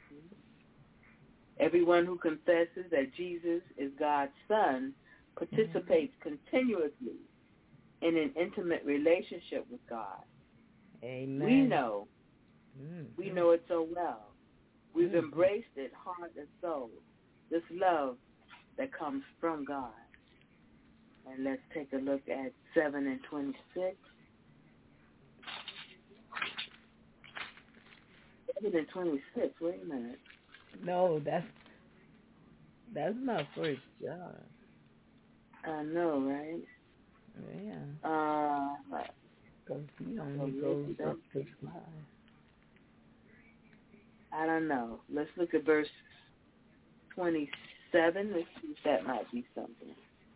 Everyone who confesses that Jesus is God's Son participates mm-hmm. continuously in an intimate relationship with God. Amen. We know. Mm-hmm. We know it so well. We've mm-hmm. embraced it heart and soul, this love that comes from God. And let's take a look at seven and twenty-six. seven and twenty-six, wait a minute. No, that's that's not First John. I know, right? Yeah. Uh, because he only goes up to five. I don't know. Let's look at verse twenty-seven. Let's see if that might be something.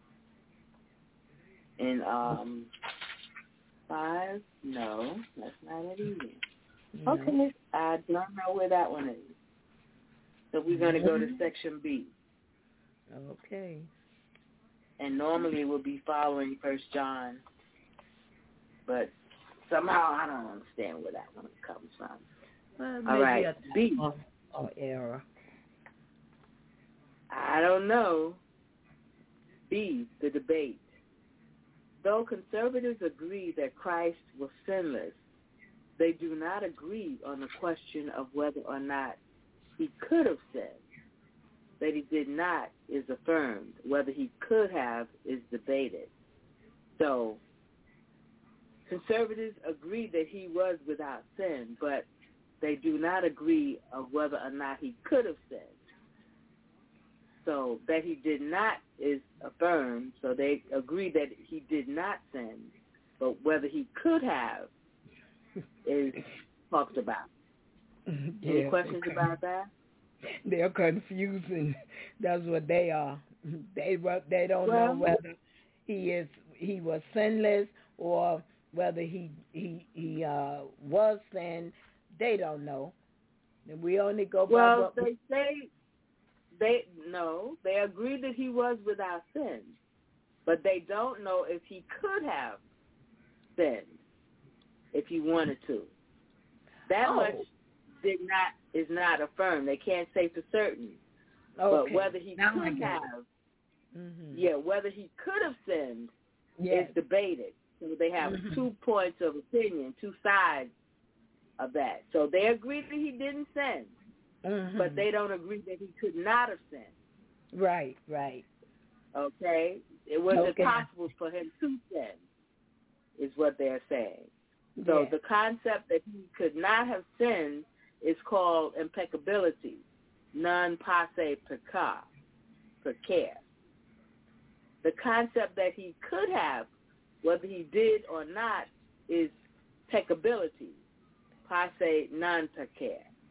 In um five, no, that's not it either. No. Okay, I don't know where that one is. So we're going to go to section B. Okay. And normally we'll be following First John, but somehow I don't understand where that one comes from. Well, all right, B. Or, or error. I don't know. B, the debate. Though conservatives agree that Christ was sinless, they do not agree on the question of whether or not he could have sinned. That he did not is affirmed. Whether he could have is debated. So, conservatives agree that he was without sin, but they do not agree of whether or not he could have sinned. So, that he did not is affirmed, so they agree that he did not sin, but whether he could have is talked about. Yeah, any questions about that? They're confusing. That's what they are. They they don't well, know whether he is he was sinless or whether he he he uh, was sin. They don't know. And we only go by well, what they we... say they no. They agree that he was without sin, but they don't know if he could have sinned if he wanted to. That oh. much did not is not affirmed. They can't say for certain. Okay. But whether he now could have, mm-hmm. yeah, whether he could have sinned yes. is debated. So they have mm-hmm. two two points of opinion, two sides of that. So they agree that he didn't sin, mm-hmm. but they don't agree that he could not have sinned. Right, right. Okay? It wasn't okay. possible for him to sin, is what they're saying. So yeah. the concept that he could not have sinned is called impeccability, non posse pecca, precare. The concept that he could have, whether he did or not, is peccability, posse non pecare.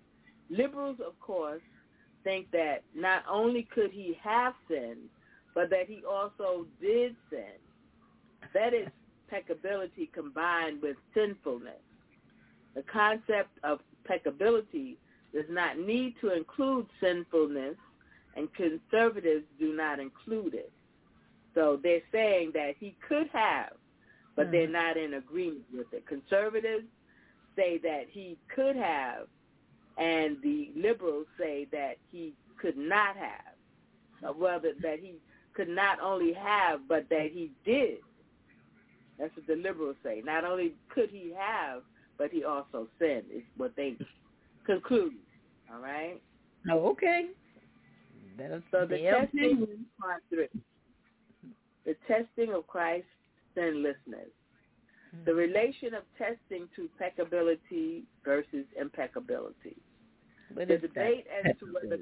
Liberals, of course, think that not only could he have sinned, but that he also did sin. That is peccability combined with sinfulness. The concept of peccability does not need to include sinfulness, and conservatives do not include it. So they're saying that he could have, but mm. they're not in agreement with it. Conservatives say that he could have, and the liberals say that he could not have. Well, that, that he could not only have, but that he did. That's what the liberals say. Not only could he have, but he also sinned, is what they conclude. All right? Oh, okay. That's so the testing, part three, the testing of Christ's sinlessness. Mm-hmm. The relation of testing to peccability versus impeccability. What the is debate as to whether...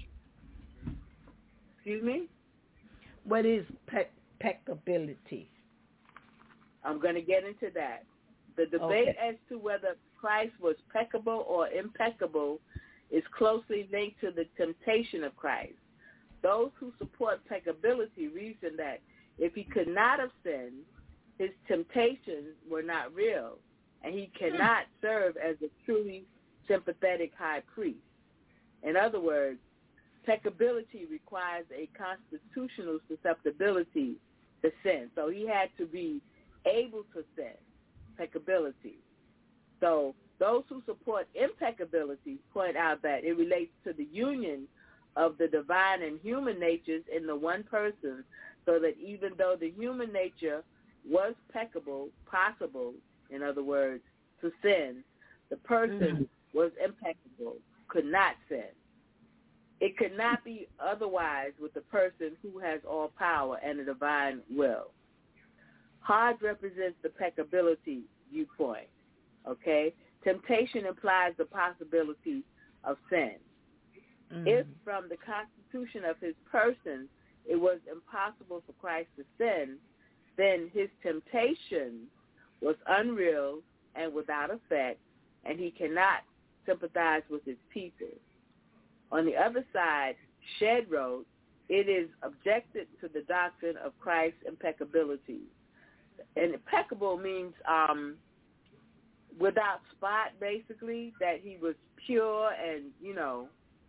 Excuse me? What is pe- peccability? I'm going to get into that. The debate okay. as to whether Christ was peccable or impeccable is closely linked to the temptation of Christ. Those who support peccability reason that if he could not have sinned, his temptations were not real, and he cannot serve as a truly sympathetic high priest. In other words, peccability requires a constitutional susceptibility to sin. So he had to be able to sin, peccability. So those who support impeccability point out that it relates to the union of the divine and human natures in the one person, so that even though the human nature was peccable, possible, in other words, to sin, the person mm-hmm. was impeccable, could not sin. It could not be otherwise with the person who has all power and a divine will. Hard represents the peccability viewpoint, okay? Temptation implies the possibility of sin. Mm-hmm. If from the constitution of his person it was impossible for Christ to sin, then his temptation was unreal and without effect, and he cannot sympathize with his people. On the other side, Shedd wrote, it is objected to the doctrine of Christ's impeccability. And impeccable means um, without spot, basically, that he was pure and, you know,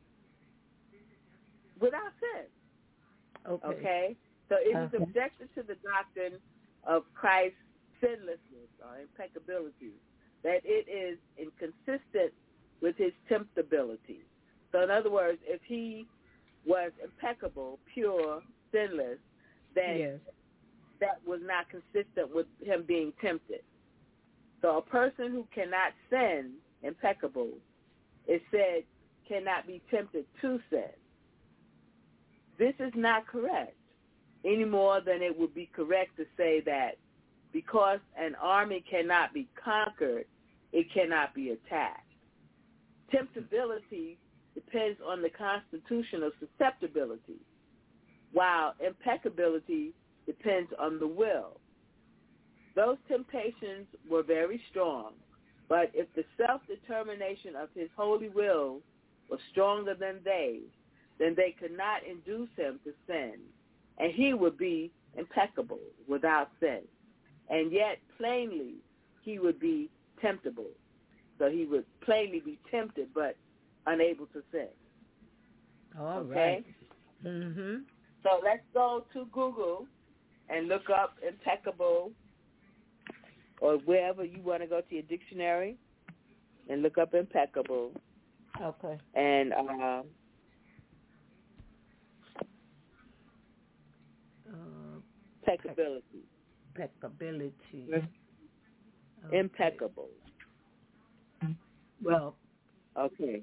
without sin. Okay. Okay? So it is okay. objected to the doctrine of Christ's sinlessness or impeccability, that it is inconsistent with his temptability. So in other words, if he was impeccable, pure, sinless, then yes. that was not consistent with him being tempted. So a person who cannot sin, impeccable, it said cannot be tempted to sin. This is not correct, any more than it would be correct to say that because an army cannot be conquered, it cannot be attacked. Temptability depends on the constitutional susceptibility, while impeccability depends on the will. Those temptations were very strong, but if the self-determination of his holy will was stronger than they, then they could not induce him to sin, and he would be impeccable without sin. And yet, plainly, he would be temptable. So he would plainly be tempted, but unable to sin. All okay? right. Mm-hmm. So let's go to Google and look up impeccable, or wherever you want to go to your dictionary and look up impeccable. Okay. And uh, uh, impeccability. Impeccability. Okay. Impeccable. Well. Okay.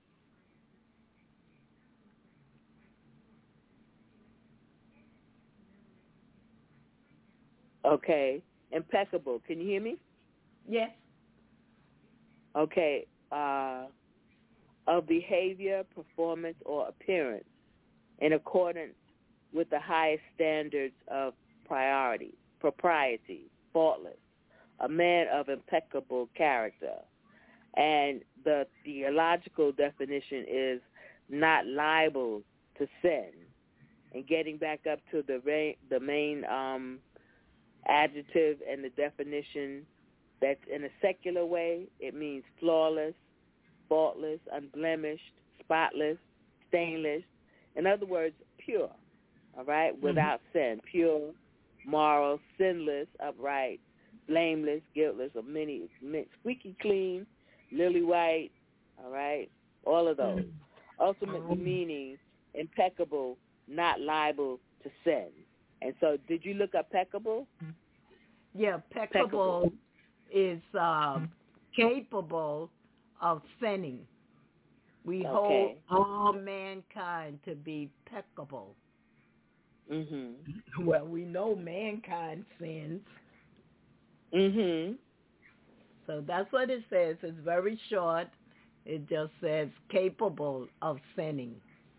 Okay. Impeccable. Can you hear me? Yes. Okay. Uh, of behavior, performance, or appearance in accordance with the highest standards of priority, propriety, faultless, a man of impeccable character, And the theological definition is not liable to sin. And getting back up to the ra- the main um, adjective and the definition, that's in a secular way, it means flawless, faultless, unblemished, spotless, stainless. In other words, pure, all right, without mm-hmm. sin, pure, moral, sinless, upright, blameless, guiltless, or many, squeaky clean, lily white, all right, all of those. Mm-hmm. Ultimately mm-hmm. meaning impeccable, not liable to sin. And so did you look up peccable? Yeah, peccable, peccable. is uh, capable of sinning. We okay. hold all mankind to be peccable. Mm-hmm. Well, we know mankind sins. Mm-hmm. So that's what it says. It's very short. It just says capable of sinning.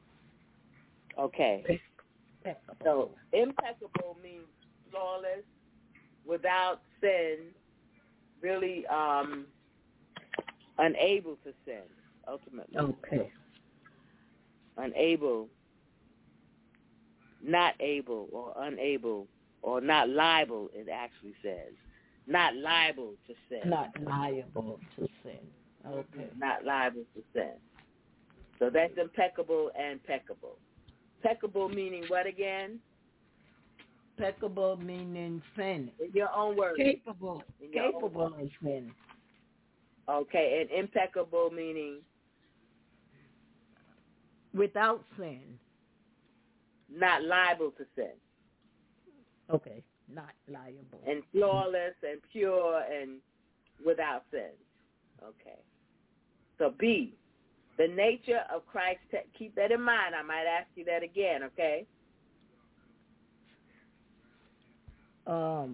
Okay. Impeccable. So impeccable means flawless, without sin, really um, unable to sin, ultimately. Okay. Unable, not able or unable, or not liable, it actually says. Not liable to sin. Not liable to sin. Okay. Not liable to sin. So that's impeccable and peccable. Peccable meaning what again? Peccable meaning sin. In your own words. Capable. Capable of sin. Okay, and impeccable meaning? Without sin. Not liable to sin. Okay, not liable. And flawless and pure and without sin. Okay. So B, the nature of Christ. Te- keep that in mind. I might ask you that again, okay? Um.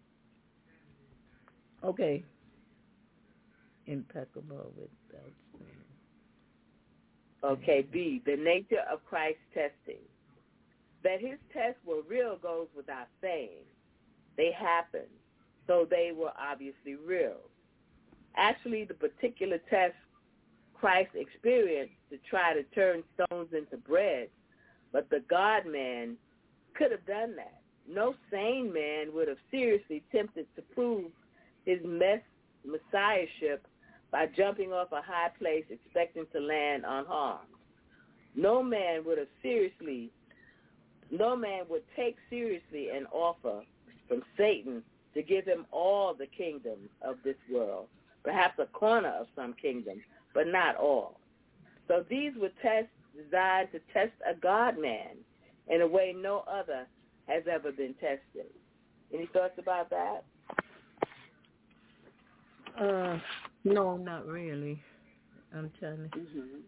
Okay. Impeccable without sin. Okay, B, the nature of Christ's testing. That his tests were real goes without saying. They happened, so they were obviously real. Actually, the particular test Christ experienced to try to turn stones into bread, but the God-man could have done that. No sane man would have seriously attempted to prove his mess, messiahship by jumping off a high place expecting to land unharmed. No man would have seriously, no man would take seriously an offer from Satan to give him all the kingdoms of this world, perhaps a corner of some kingdom, but not all. So these were tests designed to test a God-man in a way no other has ever been tested. Any thoughts about that? Uh, no, not really. I'm trying to. Mm-hmm.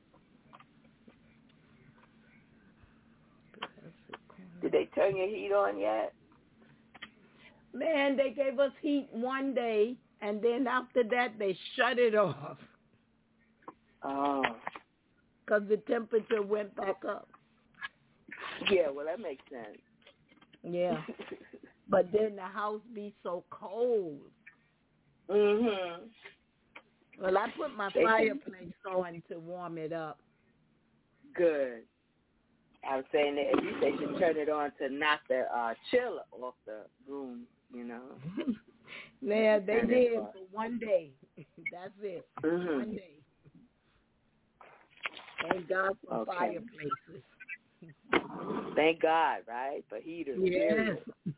Did they turn your heat on yet? Man, they gave us heat one day, and then after that, they shut it off. Oh. Because the temperature went back up. Yeah, well, that makes sense. Yeah. But then the house be so cold. Mm-hmm. Well, I put my they fireplace on to warm it up. Good. I was saying that at least they should turn it on to knock the uh, chill off the room, you know. Yeah, they did for one day. That's it. Mm-hmm. One day. Thank God for okay. fireplaces. Thank God, right? For heaters. Yes.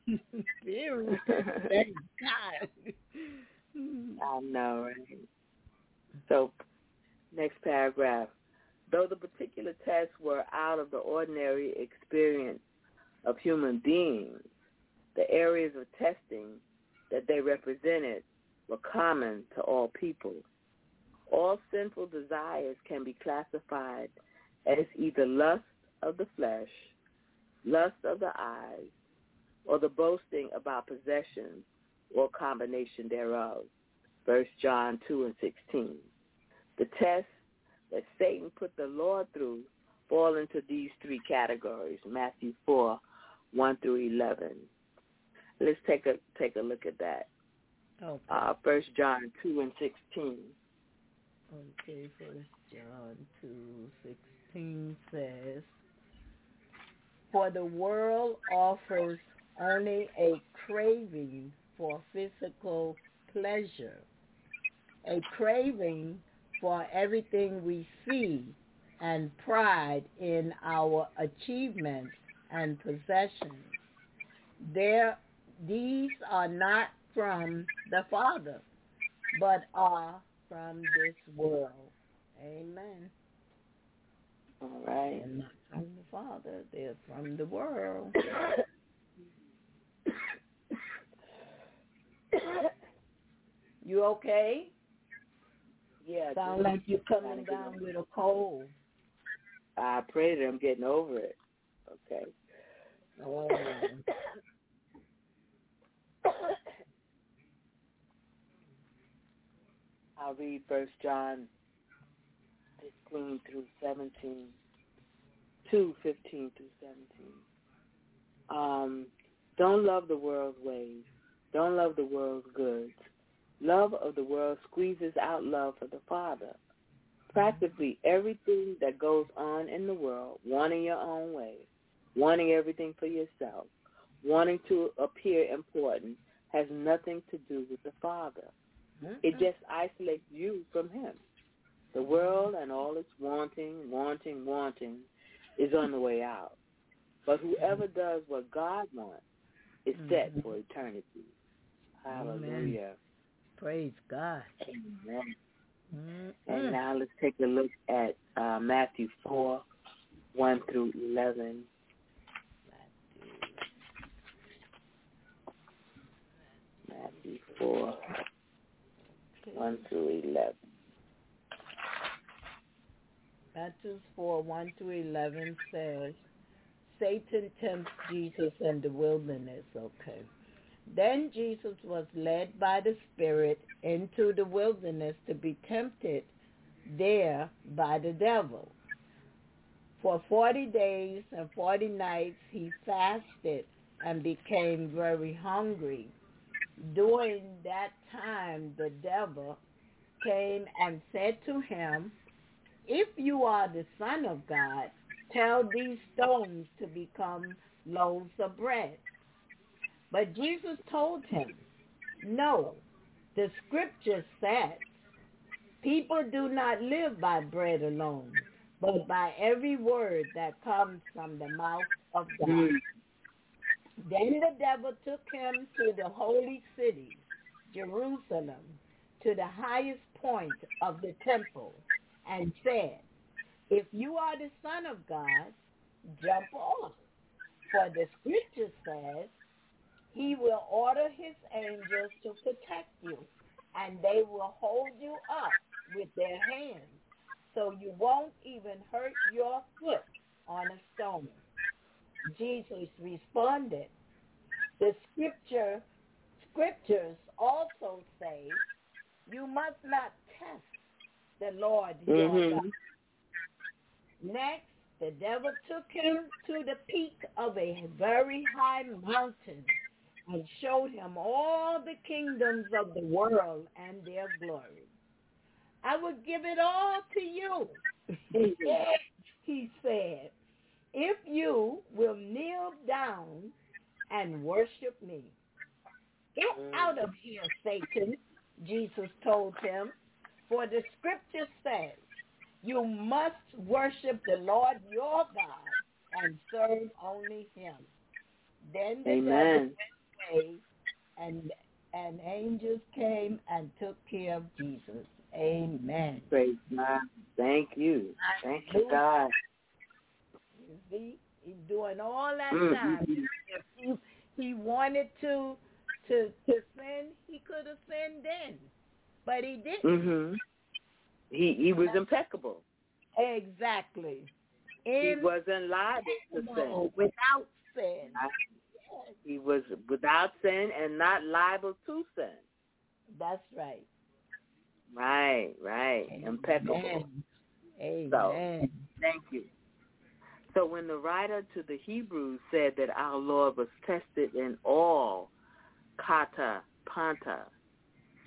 Thank God. I know, right? So, next paragraph. Though the particular tests were out of the ordinary experience of human beings, the areas of testing that they represented were common to all people. All sinful desires can be classified as either lust of the flesh, lust of the eyes, or the boasting about possessions or combination thereof. First John two and sixteen. The tests that Satan put the Lord through fall into these three categories, Matthew four, one through eleven. Let's take a take a look at that. Okay. Uh, First John two and sixteen. Okay, First John two sixteen says, "For the world offers only a craving for physical pleasure, a craving for everything we see, and pride in our achievements and possessions. There, these are not from the Father, but are from this world." Amen. All right. They're not from the Father, they're from the world. You okay? Yeah. Sound like you're coming down with a cold. I pray that I'm getting over it. Okay. Oh. I'll read First John fifteen through seventeen, two fifteen through seventeen. Um, don't love the world's ways. Don't love the world's goods. Love of the world squeezes out love for the Father. Practically everything that goes on in the world, wanting your own way, wanting everything for yourself, wanting to appear important, has nothing to do with the Father. Mm-hmm. It just isolates you from him. The world and all its wanting, wanting, wanting is on the way out. But whoever does what God wants is set mm-hmm. for eternity. Hallelujah. Amen. Praise God. Amen. Mm-hmm. And now let's take a look at uh, Matthew four, one through eleven. Matthew four, okay. one through eleven. Matthew four, one through eleven says, Satan tempts Jesus in the wilderness. Okay. Then Jesus was led by the Spirit into the wilderness to be tempted there by the devil. For forty days and forty nights he fasted and became very hungry. During that time the devil came and said to him, "If you are the Son of God, tell these stones to become loaves of bread." But Jesus told him, "No, the scripture says, people do not live by bread alone, but by every word that comes from the mouth of God." Mm. Then the devil took him to the holy city, Jerusalem, to the highest point of the temple, and said, "If you are the Son of God, jump off. For the scripture says, he will order his angels to protect you, and they will hold you up with their hands, so you won't even hurt your foot on a stone." Jesus responded, "The scripture, scriptures also say, you must not test the Lord your mm-hmm. God." Next, the devil took him to the peak of a very high mountain and showed him all the kingdoms of the world and their glory. "I will give it all to you," he said, "if you will kneel down and worship me." "Get out of here, Satan," Jesus told him, "for the scripture says, you must worship the Lord your God and serve only him." Then the devil went away, and and angels came and took care of Jesus. Amen. Praise God. Thank you. Thank you, God. You see, he's doing all that mm-hmm. time. If he, he wanted to to to sin, he could have sinned then, but he didn't. Mm-hmm. He he was impeccable. Exactly. In, he wasn't liable to sin. Without sin. He was without sin and not liable to sin. That's right. Right, right. Amen. Impeccable. Amen. So, thank you. So when the writer to the Hebrews said that our Lord was tested in all kata, panta,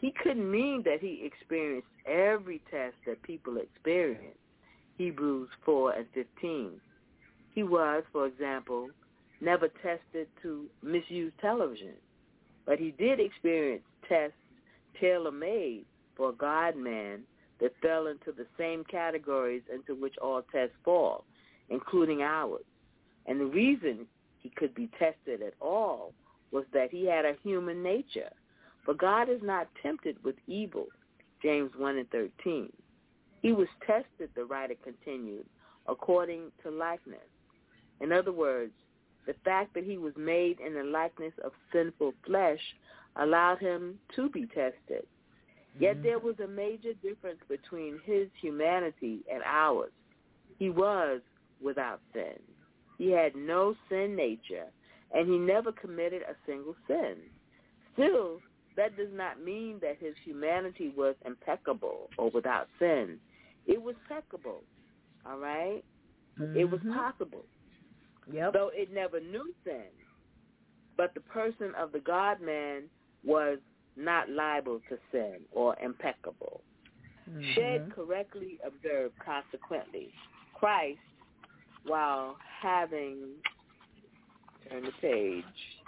he couldn't mean that he experienced every test that people experience. Hebrews four and fifteen. He was, for example, never tested to misuse television, but he did experience tests tailor-made for a God-man that fell into the same categories into which all tests fall, including ours. And the reason he could be tested at all was that he had a human nature. For God is not tempted with evil, James one and thirteen. He was tested, the writer continued, according to likeness. In other words, the fact that he was made in the likeness of sinful flesh allowed him to be tested. Yet there was a major difference between his humanity and ours. He was without sin. He had no sin nature, and he never committed a single sin. Still, that does not mean that his humanity was impeccable or without sin. It was peccable, all right? Mm-hmm. It was possible. Yep. Though it never knew sin. But the person of the God-man was not liable to sin or impeccable. Mm-hmm. Shedd correctly observed, consequently, Christ, while having, turn the page,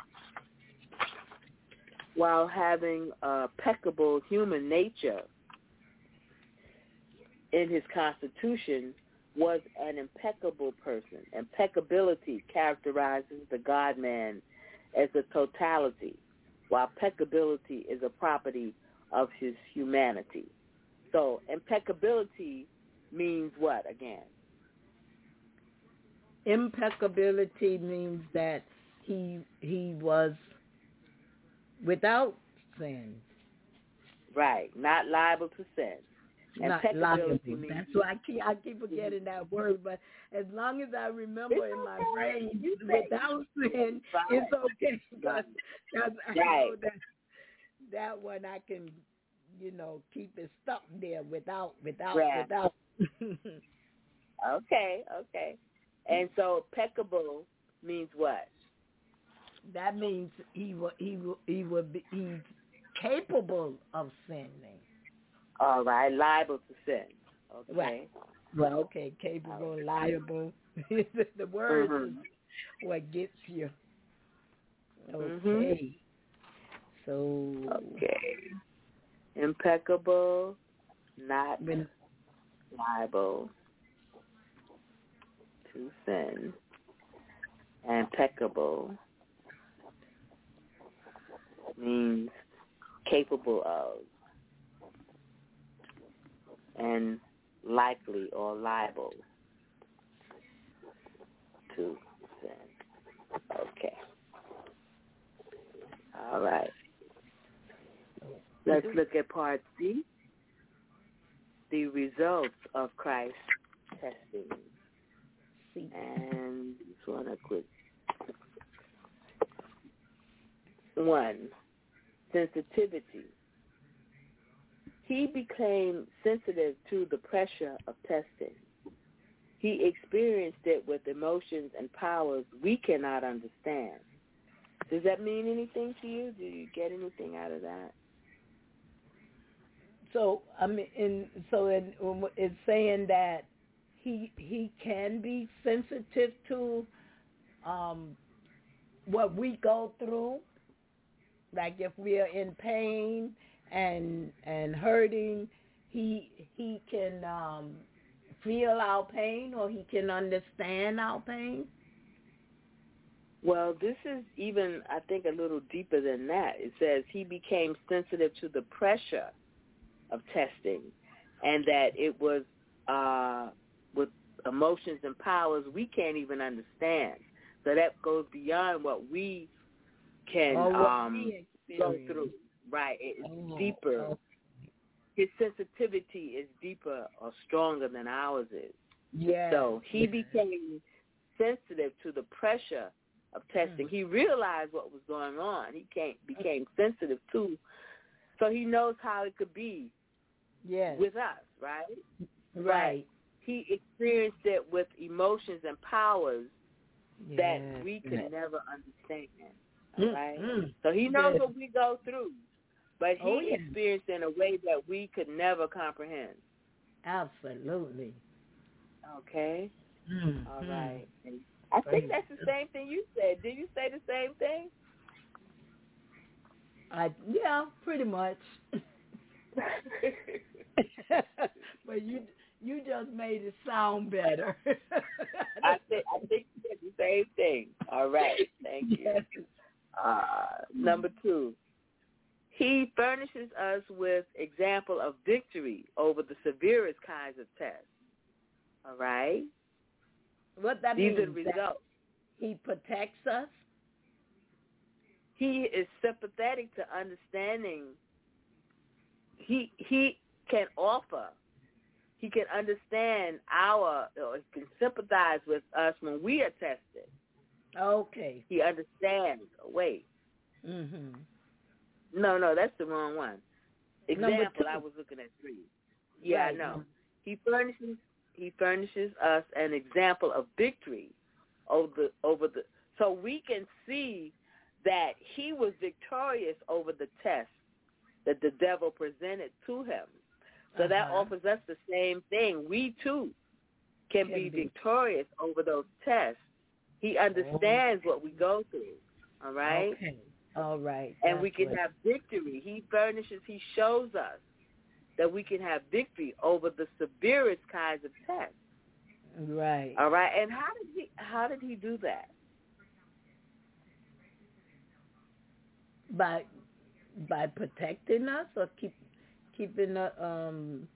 while having a peccable human nature in his constitution, was an impeccable person. Impeccability characterizes the God-man as a totality, while peccability is a property of his humanity. So impeccability means what again? Impeccability means that he he was without sin. Right, not liable to sin. Not liable. That's why I keep I keep forgetting that word. But as long as I remember in my brain, without sin, right. It's okay. Because I right. know that that one I can, you know, keep it stuck there without without right. without. Okay, okay. And so peccable means what? That means he will he will he will be he's capable of sinning. All right, liable to sin. Okay. Right. Well, okay, capable, right. liable. The word mm-hmm. is what gets you. Okay. Mm-hmm. So. Okay. Impeccable, not been liable to sin. Impeccable means capable of. And likely or liable to sin. Okay. All right. Let's look at part C, the results of Christ's testing. And just want to quick. One, sensitivity. He became sensitive to the pressure of testing. He experienced it with emotions and powers we cannot understand. Does that mean anything to you? Do you get anything out of that? So I mean, in, so in, it's saying that he he can be sensitive to um, what we go through, like if we are in pain and and hurting, he he can um, feel our pain, or he can understand our pain. Well, this is even, I think, a little deeper than that. It says he became sensitive to the pressure of testing, and that it was uh, with emotions and powers we can't even understand. So that goes beyond what we can oh, what um, we go through. Right, it's oh, deeper. Oh. His sensitivity is deeper or stronger than ours is. Yeah. So he became sensitive to the pressure of testing. Mm. He realized what was going on. He came, became sensitive to, so he knows how it could be yes. with us, right? Right. He experienced it with emotions and powers yes. that we could yes. never understand. All right? Mm-hmm. So he knows yes. what we go through. but he oh, yeah. experienced in a way that we could never comprehend. Absolutely. Okay? Mm-hmm. All right. I think that's the same thing you said. Did you say the same thing? I yeah, pretty much. But you you just made it sound better. I think I think you said the same thing. All right. Thank you. Yes. Uh, number two. He furnishes us with example of victory over the severest kinds of tests. All right? What that These means? are the results. He protects us. He is sympathetic to understanding. He he can offer. He can understand our, or he can sympathize with us when we are tested. Okay. He understands. Wait. Mhm. No, no, that's the wrong one. Example, I was looking at three. Yeah, right. I know. He furnishes he furnishes us an example of victory over the over the so we can see that he was victorious over the test that the devil presented to him. So uh-huh. that offers us the same thing. We too can, can be, be victorious over those tests. He understands oh. what we go through. All right? Okay. All right. And That's we can what... have victory. He furnishes, he shows us that we can have victory over the severest kinds of tests. Right. All right. And how did he how did he do that? By by protecting us or keep keeping the um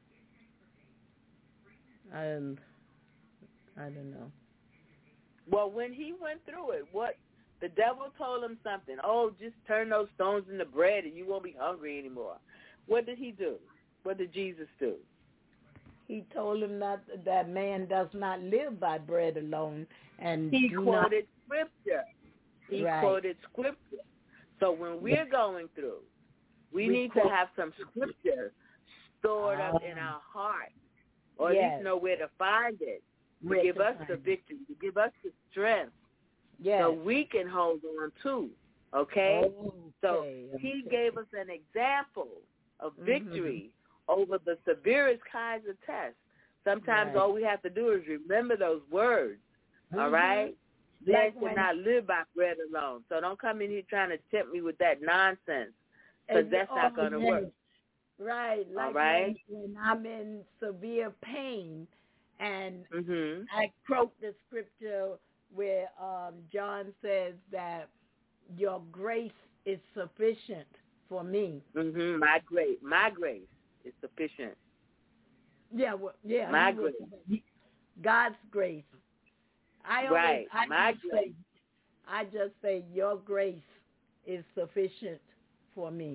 um I don't know. Well, when he went through it, what the devil told him something. Oh, just turn those stones into bread and you won't be hungry anymore. What did he do? What did Jesus do? He told him that that man does not live by bread alone. And he do quoted not... scripture. He right. quoted scripture. So when we're going through, we, we need quote... to have some scripture stored up in our heart, or yes. at least know where to find it, to where give to us the victory, to give us the strength, yes. so we can hold on too. Okay? okay. So he okay. gave us an example of victory mm-hmm. over the severest kinds of tests. Sometimes right. all we have to do is remember those words. Mm-hmm. All right? Man like should not live by bread alone. So don't come in here trying to tempt me with that nonsense, because that's not going to yes. work. Right. Like all right? when, when I'm in severe pain and mm-hmm. I quote the scripture where um, John says that your grace is sufficient for me. Mm-hmm. My grace, my grace is sufficient. Yeah, well, yeah. My grace. God's grace. I always, right. I my just grace. Say, I just say your grace is sufficient for me.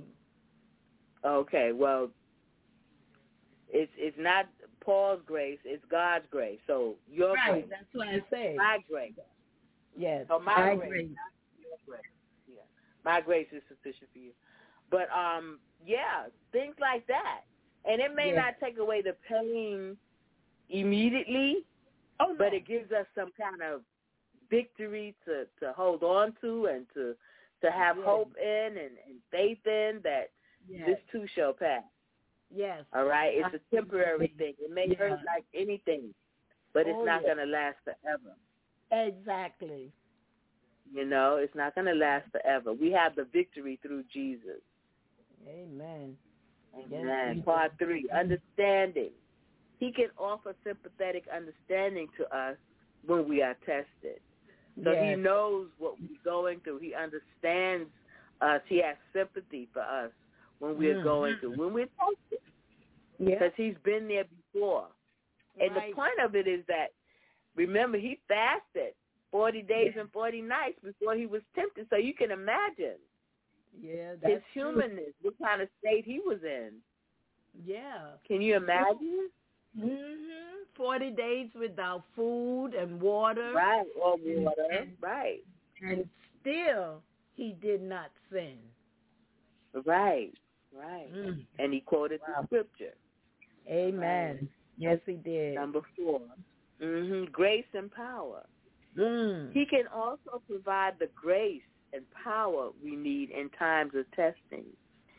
Okay, well, it's it's not Paul's grace; it's God's grace. So your right, grace. That's what I say. My grace. Yes. So my, my grace. grace. Your grace. Yeah. My grace is sufficient for you. But um, yeah, things like that, and it may yes. not take away the pain immediately. Oh, no. But it gives us some kind of victory to, to hold on to and to to have yes. hope in and, and faith in that yes. this too shall pass. Yes. All right? It's a temporary thing. It may yeah. hurt like anything, but it's oh, not yes. going to last forever. Exactly. You know, it's not going to last forever. We have the victory through Jesus. Amen. Amen. Yes. Part three, understanding. He can offer sympathetic understanding to us when we are tested. So yes. he knows what we're going through. He understands us. He has sympathy for us when we're mm-hmm. going through, when we're tested. Yeah. Because he's been there before. And right. the point of it is that, remember, he fasted forty days yeah. and forty nights before he was tempted. So you can imagine yeah, that's his humanness, true. what kind of state he was in. Yeah. Can you imagine? Mm-hmm. Forty days without food and water. Right, or water. And, right. And still, he did not sin. Right, right. Mm. And he quoted wow. the scripture. Amen. Right. Yes, he did. Number four, mm-hmm. grace and power. Mm. He can also provide the grace and power we need in times of testing.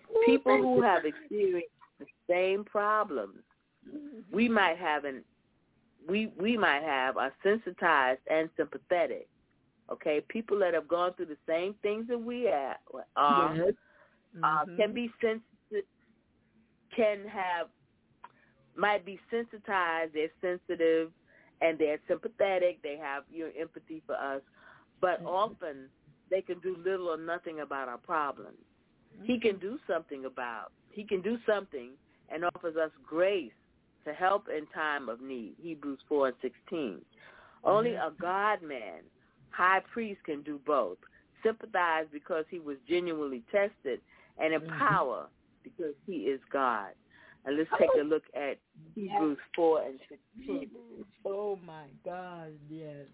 People who have experienced the same problems, we might have an we we might have are sensitized and sympathetic. Okay, people that have gone through the same things that we are, are Yes. uh, Mhm. can be sensitive, can have, might be sensitized. They're sensitive, and they're sympathetic. They have your empathy for us, but often they can do little or nothing about our problems. He can do something about. He can do something and offers us grace to help in time of need. Hebrews four and sixteen. Only a God-man, high priest, can do both. Sympathize because he was genuinely tested, and empower because he is God. And let's take a look at Hebrews four and sixteen. Oh, my God, yes.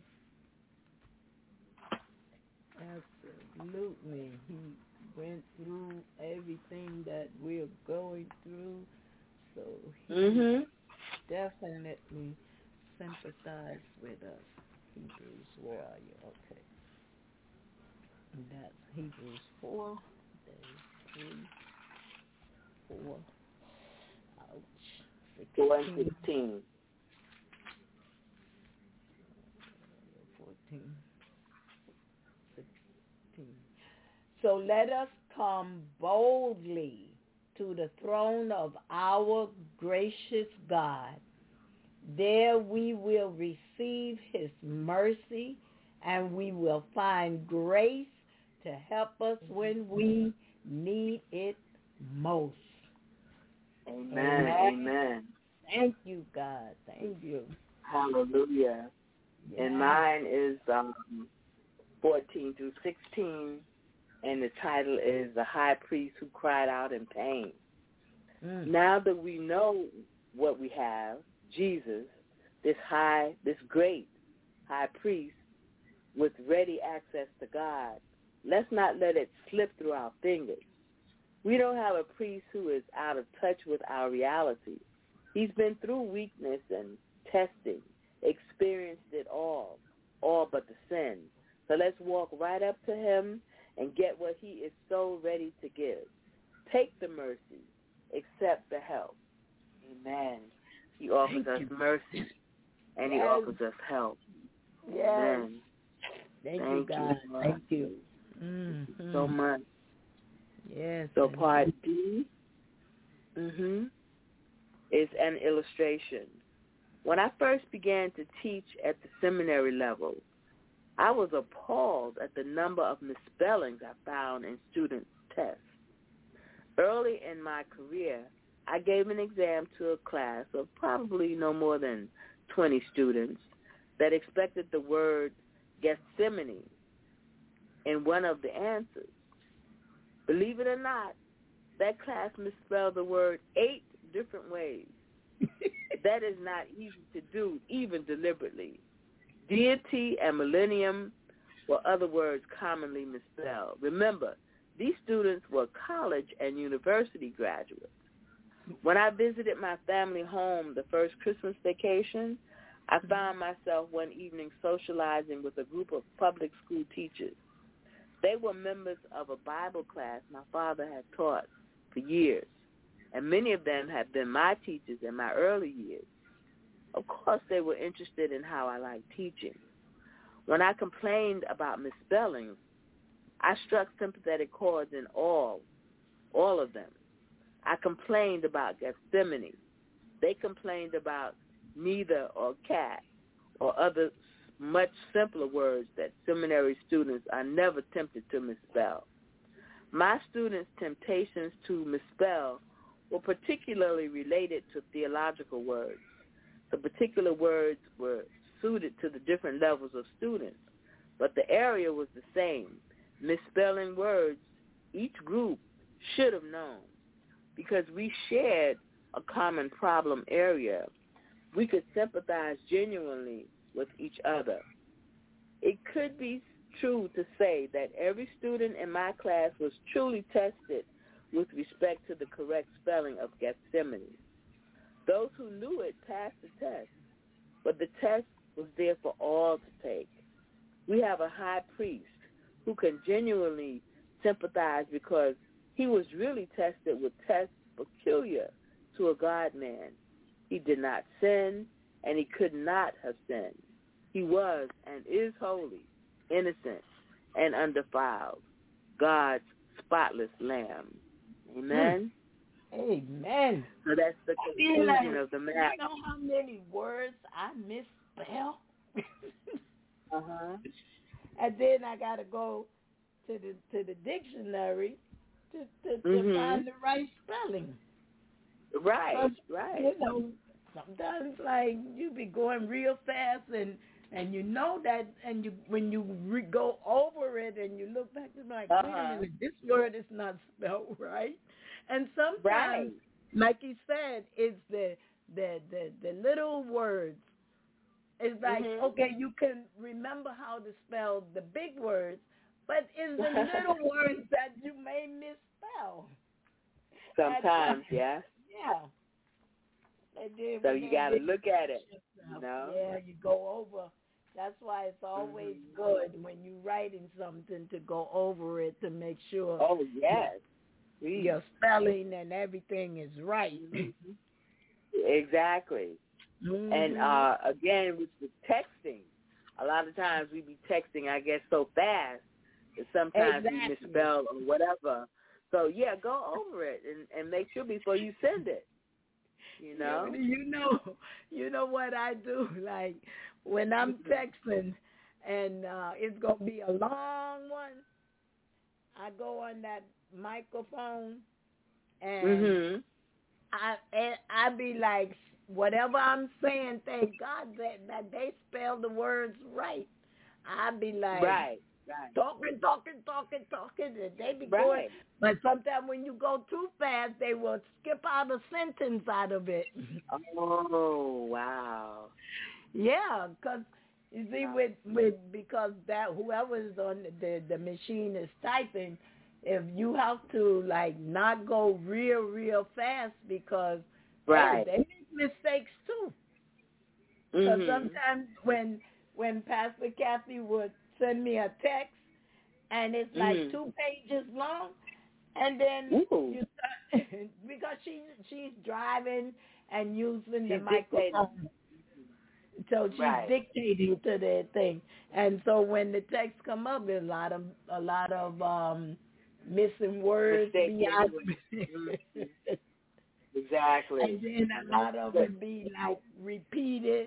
Absolutely. He went through everything that we're going through, so he Mm-hmm. definitely sympathized with us. Hebrews, where are you? Okay. And that's Hebrews four, then three, four, ouch, four and sixteen. fourteen, sixteen. So let us come boldly to the throne of our gracious God. There we will receive his mercy, and we will find grace to help us when we need it most. Amen. Amen. Amen. Thank you, God. Thank you. Hallelujah. Yes. And mine is um, fourteen through sixteen, and the title is The High Priest Who Cried Out in Pain. Mm. Now that we know what we have, Jesus, this high, this great high priest with ready access to God, let's not let it slip through our fingers. We don't have a priest who is out of touch with our reality. He's been through weakness and testing, experienced it all, all but the sin. So let's walk right up to him and get what he is so ready to give. Take the mercy, accept the help. Amen. He offers Thank us you. mercy, and he Yes. offers us help. Yes. Amen. Thank, Thank you, God. you. Thank you. Mm-hmm. So much. Yes. So part D mm-hmm, is an illustration. When I first began to teach at the seminary level, I was appalled at the number of misspellings I found in students' tests. Early in my career, I gave an exam to a class of probably no more than twenty students that expected the word Gethsemane in one of the answers. Believe it or not, that class misspelled the word eight different ways. That is not easy to do, even deliberately. Deity and millennium were other words commonly misspelled. Remember, these students were college and university graduates. When I visited my family home the first Christmas vacation, I found myself one evening socializing with a group of public school teachers. They were members of a Bible class my father had taught for years, and many of them had been my teachers in my early years. Of course, they were interested in how I liked teaching. When I complained about misspellings, I struck sympathetic chords in all, all of them. I complained about Gethsemane. They complained about neither or cat or other much simpler words that seminary students are never tempted to misspell. My students' temptations to misspell were particularly related to theological words. The particular words were suited to the different levels of students, but the area was the same. Misspelling words, each group should have known. Because we shared a common problem area, we could sympathize genuinely with each other. It could be true to say that every student in my class was truly tested with respect to the correct spelling of Gethsemane. Those who knew it passed the test, but the test was there for all to take. We have a high priest who can genuinely sympathize because he was really tested with tests peculiar to a God-man. He did not sin, and he could not have sinned. He was and is holy, innocent, and undefiled, God's spotless lamb. Amen? Amen. So that's the conclusion like, of the matter. You know how many words I misspell? uh-huh. And then I got to go to the to the dictionary to, to, to mm-hmm. find the right spelling. Right, right. You know, sometimes like you be going real fast and and you know that, and you when you re- go over it and you look back, you're like, uh-huh. wait a minute, this word is not spelled right. And sometimes, right. like he said, it's the the the, the little words. It's like, mm-hmm. okay, you can remember how to spell the big words, but it's the little words that you may misspell. Sometimes, yeah. Yeah. So you got to look at it, you know? Yeah, you go over. That's why it's always mm-hmm. good when you're writing something to go over it to make sure. Oh, yes. Your spelling and everything is right. Mm-hmm. Exactly. Mm-hmm. And, uh, again, with the texting, a lot of times we be texting, I guess, so fast that sometimes exactly. we misspell or whatever. So, yeah, go over it and, and make sure before you send it. You know? You, you know, you know what I do? Like, when I'm texting and uh, it's going to be a long one, I go on that microphone and mm-hmm. I and I be like, whatever I'm saying, thank God that, that they spell the words right. I be like, right, right. talking, talking, talking, talking, and they be right. going. But sometimes when you go too fast, they will skip out a sentence out of it. Oh, wow. Yeah, because you see, wow. with with because that whoever's on the the machine is typing, if you have to like not go real real fast because right. they, they make mistakes too. Because mm-hmm. sometimes when when Pastor Kathy would send me a text and it's like mm-hmm. two pages long, and then Ooh. you start because she's she's driving and using the she's microphone. Dictating. So she's right. dictating to the thing, and so when the text come up, there's a lot of a lot of um, missing words. mm-hmm. Exactly. And then a lot of it be like repeated.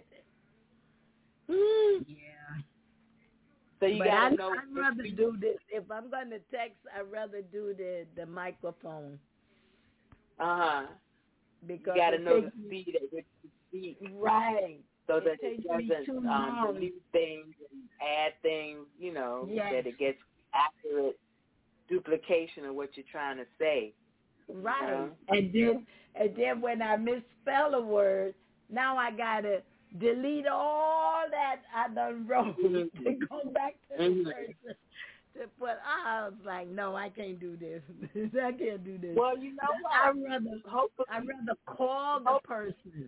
Mm. Yeah. So you but gotta I, know. I'd rather do this. If I'm gonna text, I'd rather do the the microphone. Uh huh. Because you gotta know takes, the speed at which you speak. Right. So it that it doesn't um, delete things and add things, you know, yes. that it gets accurate duplication of what you're trying to say. Right. You know? And then and then when I misspell a word, now I gotta delete all that I done wrote mm-hmm. to go back to mm-hmm. the person. To put, I was like, no, I can't do this. I can't do this. Well, you know what? I'd rather, Hopefully, I'd rather call the person.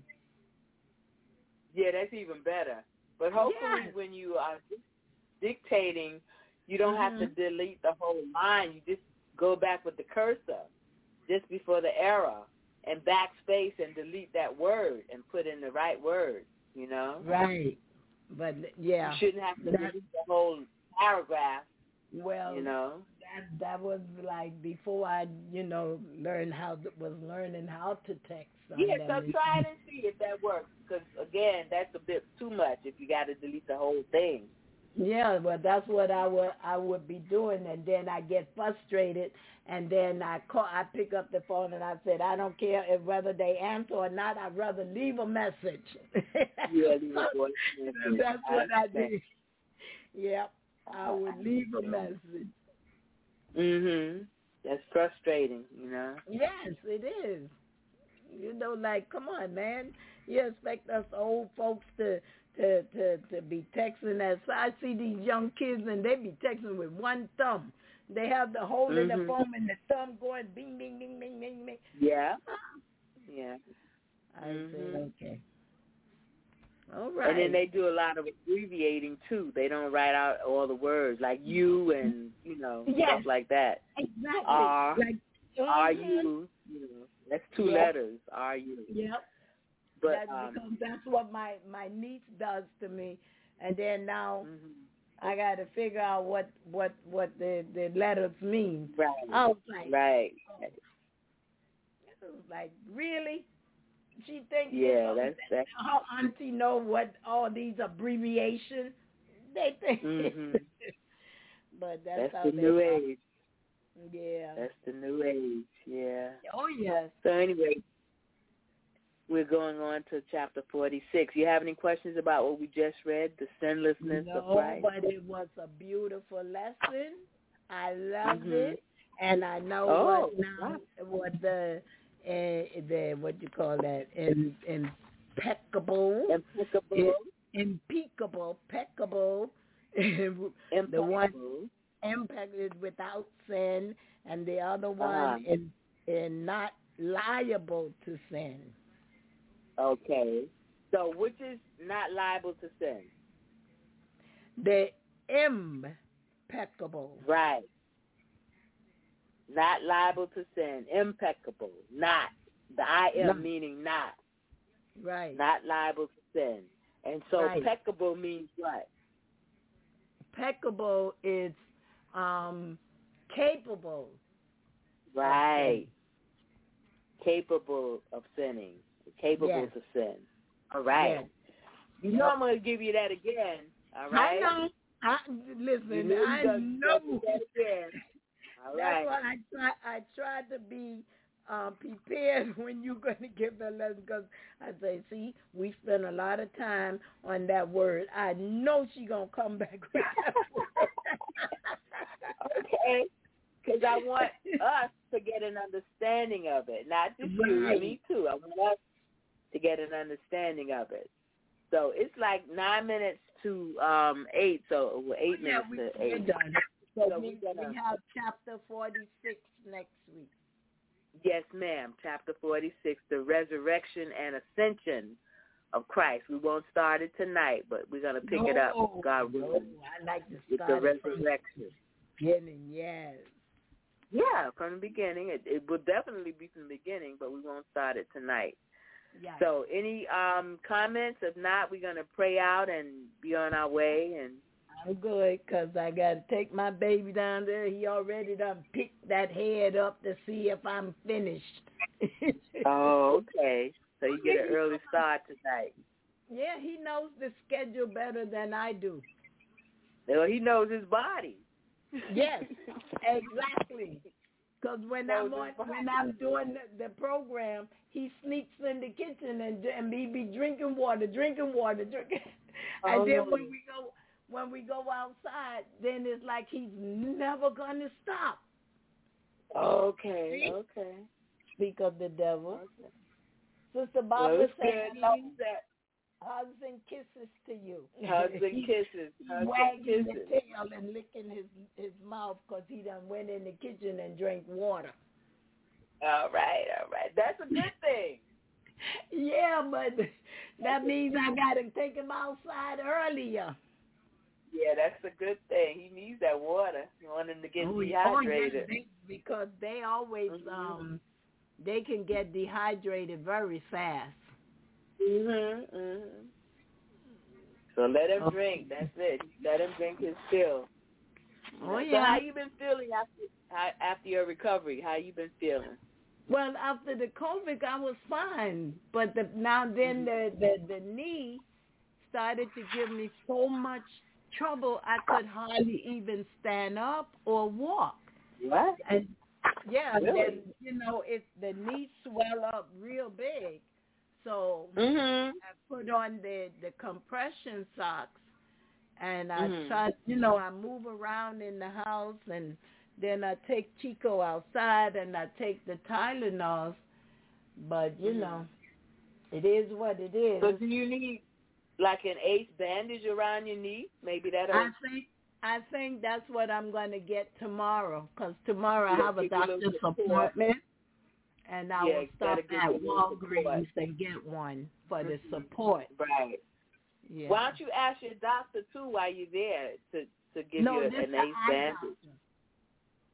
Yeah, that's even better. But hopefully yes. when you are dictating, you don't mm-hmm. have to delete the whole line. You just go back with the cursor just before the error and backspace and delete that word and put in the right word, you know? Right. But, yeah. You shouldn't have to that, delete the whole paragraph, well, you know? That, that was like before I, you know, learned how, to, was learning how to text. Yeah, so try it and see if that works. Because, again, that's a bit too much if you got to delete the whole thing. Yeah, well, that's what I would I would be doing, and then I get frustrated, and then I call, I pick up the phone, and I said, I don't care if whether they answer or not. I'd rather leave a message. Yeah, leave a voice message. That's what I did. Yep, I would leave a message. Mhm. That's frustrating, you know. Yes, it is. You know, like, come on, man. You expect us old folks to to to, to be texting us. I see these young kids, and they be texting with one thumb. They have the holding mm-hmm. the phone and the thumb going bing, bing, bing, bing, bing, bing. Yeah. Yeah. I mm-hmm. said, okay. All right. And then they do a lot of abbreviating, too. They don't write out all the words, like you and, you know, yes. stuff like that. Exactly. R. Like, Are you? You know, that's two Yep. letters. Are you? Yep. But that's um, because that's what my my niece does to me, and then now mm-hmm. I got to figure out what what what the the letters mean. Right. I was like, right. oh. I was like, really? She thinks Yeah, you know, that's that's how auntie know what all these abbreviations. They think, mm-hmm. but that's, that's how the they new are. age. Yeah. That's the new age. Yeah. Oh yes. So anyway, we're going on to chapter forty-six. You have any questions about what we just read, the sinlessness no, of Christ? but it was a beautiful lesson. I loved mm-hmm. it, and I know oh, what now wow. what the uh, the what you call that in impeccable, impeccable, impeccable, impeccable, impeccable. the one impacted without sin, and the other one uh-huh. is, is not liable to sin. Okay. So which is not liable to sin? The impeccable. Right. Not liable to sin. Impeccable. Not. The I am no. meaning not. Right. Not liable to sin. And so right. peccable means what? Peccable is um, capable. Right. Capable of sinning. Capable yes. to sin. All right. Yes. You know yep. I'm going to give you that again. All right? I know. I, listen, you know I know. That again. All That's right. why I try. I try to be um, prepared when you're going to give the lesson, because I say, see, we spend a lot of time on that word. I know she's going to come back with that word. Okay. Because I want us to get an understanding of it, not just right. you, me too. I want us to get an understanding of it. So it's like nine minutes to um, eight, so well, eight yeah, minutes we, to we're eight. done. So, so we, gonna, we have chapter forty-six next week. Yes, ma'am. Chapter forty-six, the resurrection and ascension of Christ. We won't start it tonight, but we're going to pick no, it up. God willing. No, I like to with start the it resurrection. From the beginning, yes. Yeah, from the beginning. It, it will definitely be from the beginning, but we won't start it tonight. Yes. So any um, comments? If not, we're going to pray out and be on our way. And I'm good, because I got to take my baby down there. He already done picked that head up to see if I'm finished. Oh, okay. So you get an early start tonight. Yeah, he knows the schedule better than I do. Well, he knows his body. Yes, exactly. Because when I'm on, when I'm doing the, the program, he sneaks in the kitchen and and he be drinking water, drinking water, drinking. And oh. then when we go when we go outside, then it's like he's never gonna stop. Okay, See? okay. Speak of the devil. Okay. Sister Barbara well, said, that. hugs and kisses to you. Hugs and kisses. Hugs wagging and kisses. the tail and licking his, his mouth because he done went in the kitchen and drank water. All right, all right. That's a good thing. Yeah, but that means I got to take him outside earlier. Yeah, that's a good thing. He needs that water. You want him to get oh, dehydrated. Oh, yeah, they, because they always, mm-hmm. um, they can get dehydrated very fast. Mhm, mhm. So let him oh. drink. That's it. Let him drink his fill. Oh yeah. So how you been feeling after how, after your recovery? How you been feeling? Well, after the COVID, I was fine, but the, now then mm-hmm. the, the the knee started to give me so much trouble I could hardly even stand up or walk. What? And yeah, really? then you know it the knee swell up real big. So mm-hmm. I put on the, the compression socks, and I mm-hmm. try, you know, I move around in the house, and then I take Chico outside, and I take the Tylenols. But, you mm-hmm. know, it is what it is. So do you need, like, an ace bandage around your knee? Maybe that'll... I think, I think that's what I'm going to get tomorrow, because tomorrow yeah, I have a doctor's appointment. And I yeah, will stop at Walgreens and get one for the support. Right. Yeah. Why don't you ask your doctor, too, while you're there to, to give no, you this an ace bandage?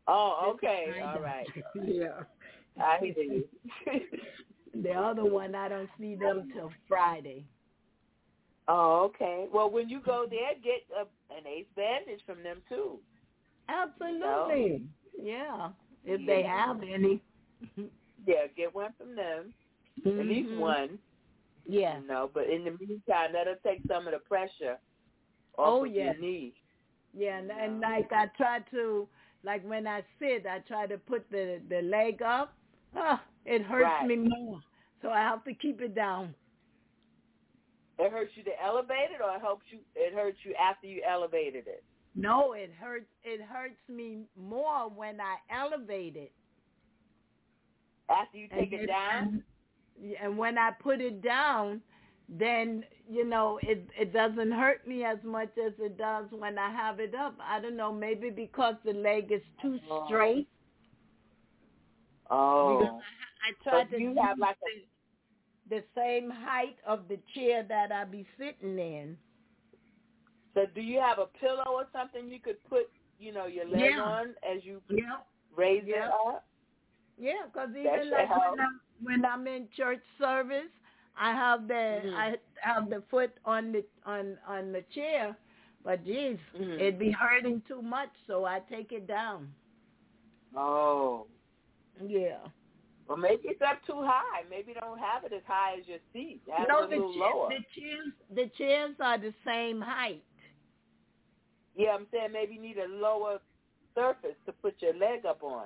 Oh, okay. All right. Yeah. I hear you. The other one, I don't see them till Friday. Oh, okay. Well, when you go there, get a, an ace bandage from them, too. Absolutely. You know? Yeah. If yeah. they have any. Yeah, get one from them. Mm-hmm. At least one. Yeah. You know, but in the meantime, that'll take some of the pressure off oh, of yeah. your knee. Yeah, and, and like I try to, like when I sit, I try to put the, the leg up. Oh, it hurts right. me more. So I have to keep it down. It hurts you to elevate it, or it helps you? It hurts you after you elevated it. No, it hurts. It hurts me more when I elevate it. After you take and it down. And, and when I put it down, then you know it it doesn't hurt me as much as it does when I have it up. I don't know, maybe because the leg is too oh. straight. Oh. Because I, I try so to you have like a the same height of the chair that I be sitting in. So do you have a pillow or something you could put, you know, your leg yeah. on as you yep. raise yep. it up? Yeah, because even like when I'm, when I'm in church service, I have the mm-hmm. I have the foot on the on on the chair, but geez, mm-hmm. it'd be hurting too much, so I take it down. Oh. Yeah. Well, maybe it's up too high. Maybe don't have it as high as your seat. Have no, it a the, little cha- lower. the chairs the chairs are the same height. Yeah, I'm saying maybe you need a lower surface to put your leg up on.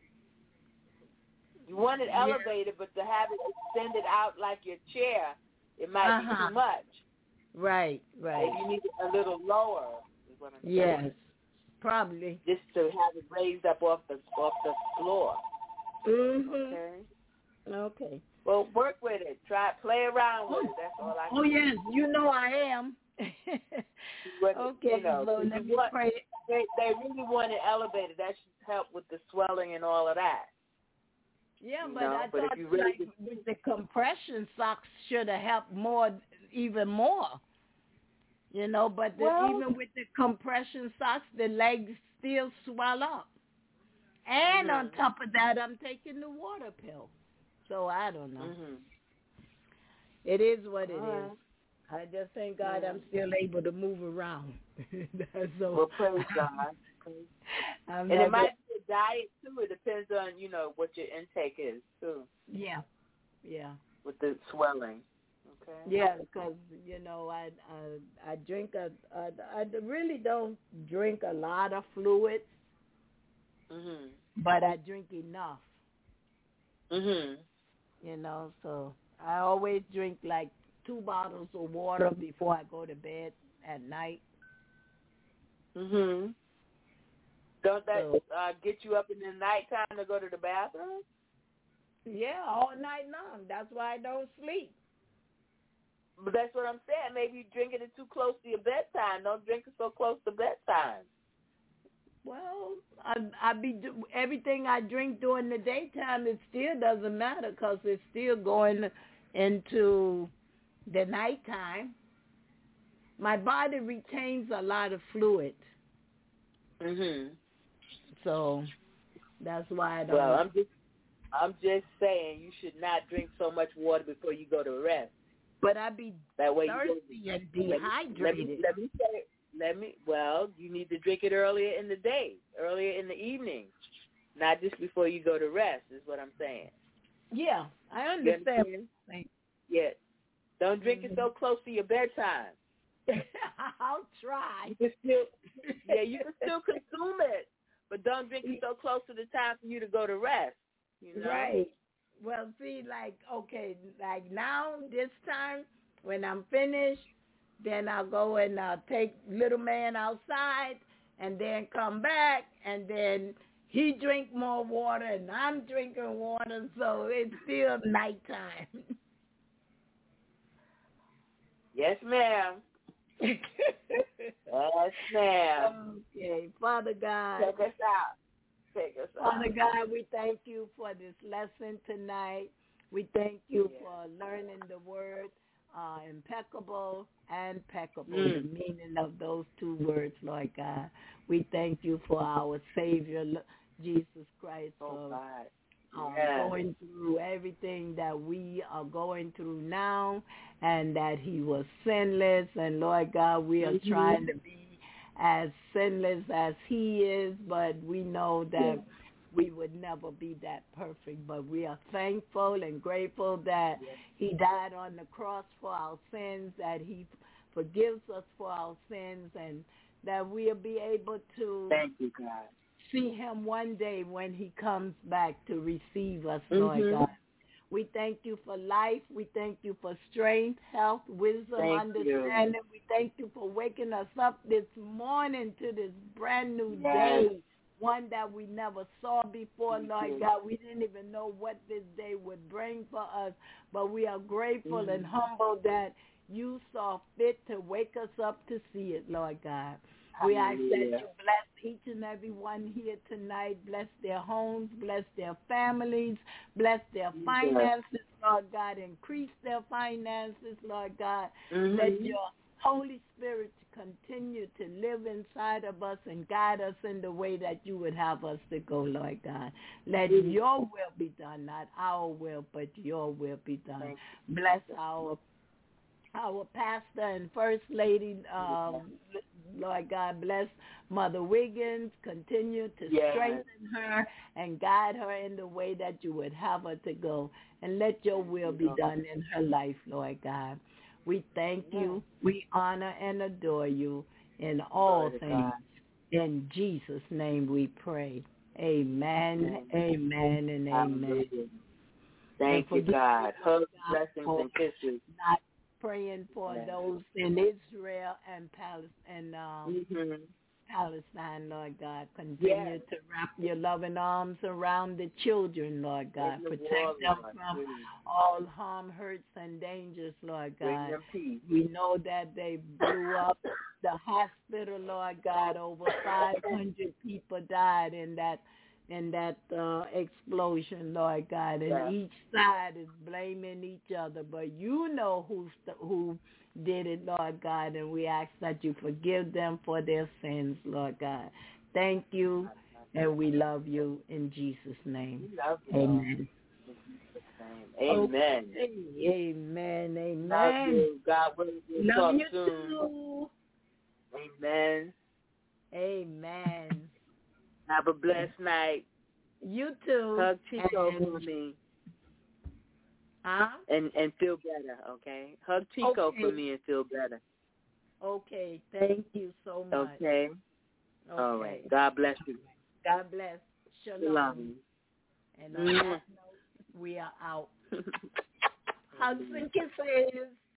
You want it yeah. elevated, but to have it extended out like your chair, it might uh-huh. be too much. Right, right. Maybe you need it a little lower. Is what I'm yes, saying. probably. Just to have it raised up off the off the floor. Mm-hmm. Okay. Okay. Well, work with it. Try play around with it. That's all I can Oh, do. yes. You know I am. But, okay, you know, so let me want, pray. They, they really want it elevated. That should help with the swelling and all of that. Yeah, you but know? I but thought if you really like just, with the compression socks should have helped more, even more. You know, but the, well, even with the compression socks, the legs still swell up. And mm-hmm. on top of that, I'm taking the water pill. So I don't know. Mm-hmm. It is what it all is. right. I just thank God I'm still able to move around. so, well, praise God. I'm and it might gonna, be a diet, too. It depends on, you know, what your intake is, too. Yeah, yeah. With the swelling. Okay. Yeah, because, you know, I I, I drink, a, a, I really don't drink a lot of fluids, mm-hmm. but I drink enough. Mm-hmm. You know, so I always drink like two bottles of water before I go to bed at night. Mhm. Don't that So, uh, get you up in the nighttime to go to the bathroom? Yeah, all night long. That's why I don't sleep. But that's what I'm saying. Maybe you're drinking it too close to your bedtime. Don't drink it so close to bedtime. Well, I I be everything I drink during the daytime. It still doesn't matter because it's still going into the nighttime. My body retains a lot of fluid. Mhm. So that's why I don't. Well, I'm just I'm just saying you should not drink so much water before you go to rest. But I be that way thirsty you and dehydrated. Let me, let me say. Let me. Well, you need to drink it earlier in the day, earlier in the evening, not just before you go to rest. Is what I'm saying. Yeah, I understand. Yeah, don't drink mm-hmm. it so close to your bedtime. I'll try. You can still, yeah, you can still consume it, but don't drink it so close to the time for you to go to rest. You know? Right. Well, see, like, okay, like now, this time, when I'm finished, then I'll go and I'll take little man outside and then come back, and then he drink more water and I'm drinking water, so it's still nighttime. Yes, ma'am. Yes, ma'am. Okay, Father God. Take us out. Take us out. Father God, we thank you for this lesson tonight. We thank you yeah. for learning the word uh, impeccable and peccable, mm. the meaning of those two words, Lord God. We thank you for our Savior, Jesus Christ Oh, for God. um, Yes. going through everything that we are going through now, and that he was sinless. And Lord God, we are Mm-hmm. trying to be as sinless as he is, but we know that Yes. we would never be that perfect. But we are thankful and grateful that Yes. he died on the cross for our sins, that he forgives us for our sins, and that we'll be able to Thank you, God. see him one day when he comes back to receive us, Mm-hmm. Lord God. We thank you for life. We thank you for strength, health, wisdom, Thank understanding. you. We thank you for waking us up this morning to this brand new Yes. day, one that we never saw before, Thank Lord you. God. We didn't even know what this day would bring for us, but we are grateful Mm-hmm. and humble that you saw fit to wake us up to see it, Lord God. We ask that you Hallelujah. bless each and every one here tonight. Bless their homes, bless their families, bless their Yes. finances, Lord God. Increase their finances, Lord God. Mm-hmm. Let your Holy Spirit continue to live inside of us and guide us in the way that you would have us to go, Lord God. Let Mhm. your will be done, not our will, but your will be done. Thank Bless our our pastor and first lady, um, Lord God, bless Mother Wiggins. Continue to Yes. strengthen her and guide her in the way that you would have her to go. And let your will be done in her life, Lord God. We thank you. We honor and adore you in all Glory to things. God. In Jesus' name we pray. Amen, amen, and amen. Hallelujah. Thank And you, forgive God. me, Hugs, God, blessings, for and kisses. not praying for Yes. those in Israel and Palestine, and um, Mm-hmm. Palestine, Lord God. Continue Yes. to wrap your loving arms around the children, Lord God. In the Protect war, them Lord. from Mm. all harm, hurts, and dangers, Lord Bring God. them peace. We know that they blew up the hospital, Lord God. Over five hundred people died in that in that uh, explosion, Lord God. And Yeah. each side is blaming each other, but you know who st- who did it, Lord God, and we ask that you forgive them for their sins, Lord God. Thank you, and we love you in Jesus' name. We love you, Amen. Lord. In Jesus' name. Amen. Okay. Amen. Amen. Love you. God willing, we'll Love talk you soon. too. Amen. Amen. Have a blessed night. You too. Hug Chico And- for me. Huh? And and feel better, okay? Hug Chico Okay. for me and feel better. Okay. Thank you so much. Okay? Okay. All right. God bless you. God bless. Shalom. Shalom. And on that note, we are out. Hugs and kisses.